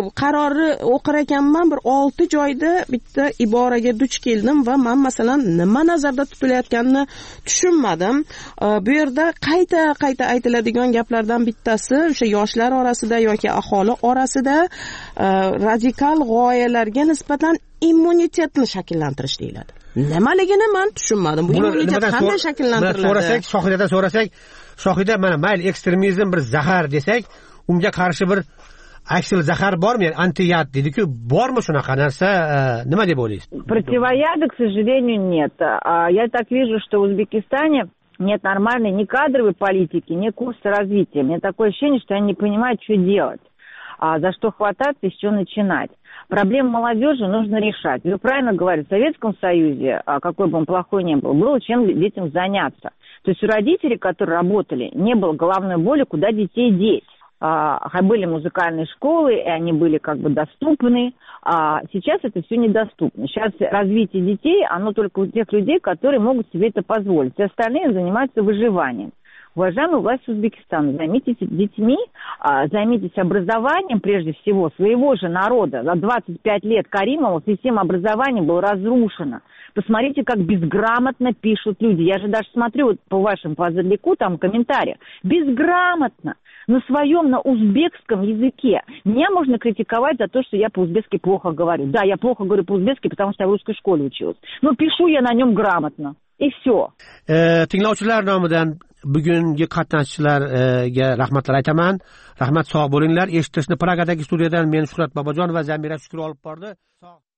qarori o'qir ekanman, bir olti joyda bitta iboraga duch keldim va men masalan nima nazarda tutilayotganini tushunmadim. Bu yerda qayta qayta aytiladigan gaplardan bittasi o'sha yoshlar orasida yoki aholi orasida radikal g'oyalarga nisbatan immunitetni shakllantirish deyiladi. Nimaligini men tushunmadim. Bu immunitet qanday shakllantiriladi? So'rasak, Shohidadan so'rasak, Shohida mana mayli ekstremizm bir zahar desak, unga qarshi bir aksil zahar bormi? Yani antiyad dedi-ku, bormi shunaqa narsa? Nima deb o'ylaysiz? Противояда, к сожалению, нет. Я так вижу, что в Узбекистане нет нормальной ни кадровой политики, ни курса развития. Мне такое ощущение, что они не понимают, что делать, за что хвататься и с чего начинать. Проблему молодежи нужно решать. Вы правильно говорите, в Советском Союзе, какой бы он плохой ни был, было чем детям заняться. То есть у родителей, которые работали, не было головной боли, куда детей деть. А, были музыкальные школы, и они были как бы доступны. А сейчас это все недоступно. Сейчас развитие детей, оно только у тех людей, которые могут себе это позволить. Все остальные занимаются выживанием. Уважаемые власти Узбекистана, займитесь детьми, займитесь образованием, прежде всего, своего же народа. За двадцать пять лет Каримова система образования была разрушена. Посмотрите, как безграмотно пишут люди. Я же даже смотрю вот по вашим позырляку, там комментариях. Безграмотно. На своем, на узбекском языке. Меня можно критиковать за то, что я по-узбекски плохо говорю. Да, я плохо говорю по-узбекски, потому что я в русской школе училась. Но пишу я на нем грамотно. И все. Tinglovchilar nomidan bugungi qatnashchilarga rahmatlar aytaman. Rahmat, sog' bo'linglar. Eshittirishni Pragadagi studiyadan men Shuhrat Bobojon va Zamira Shukur olib bordi.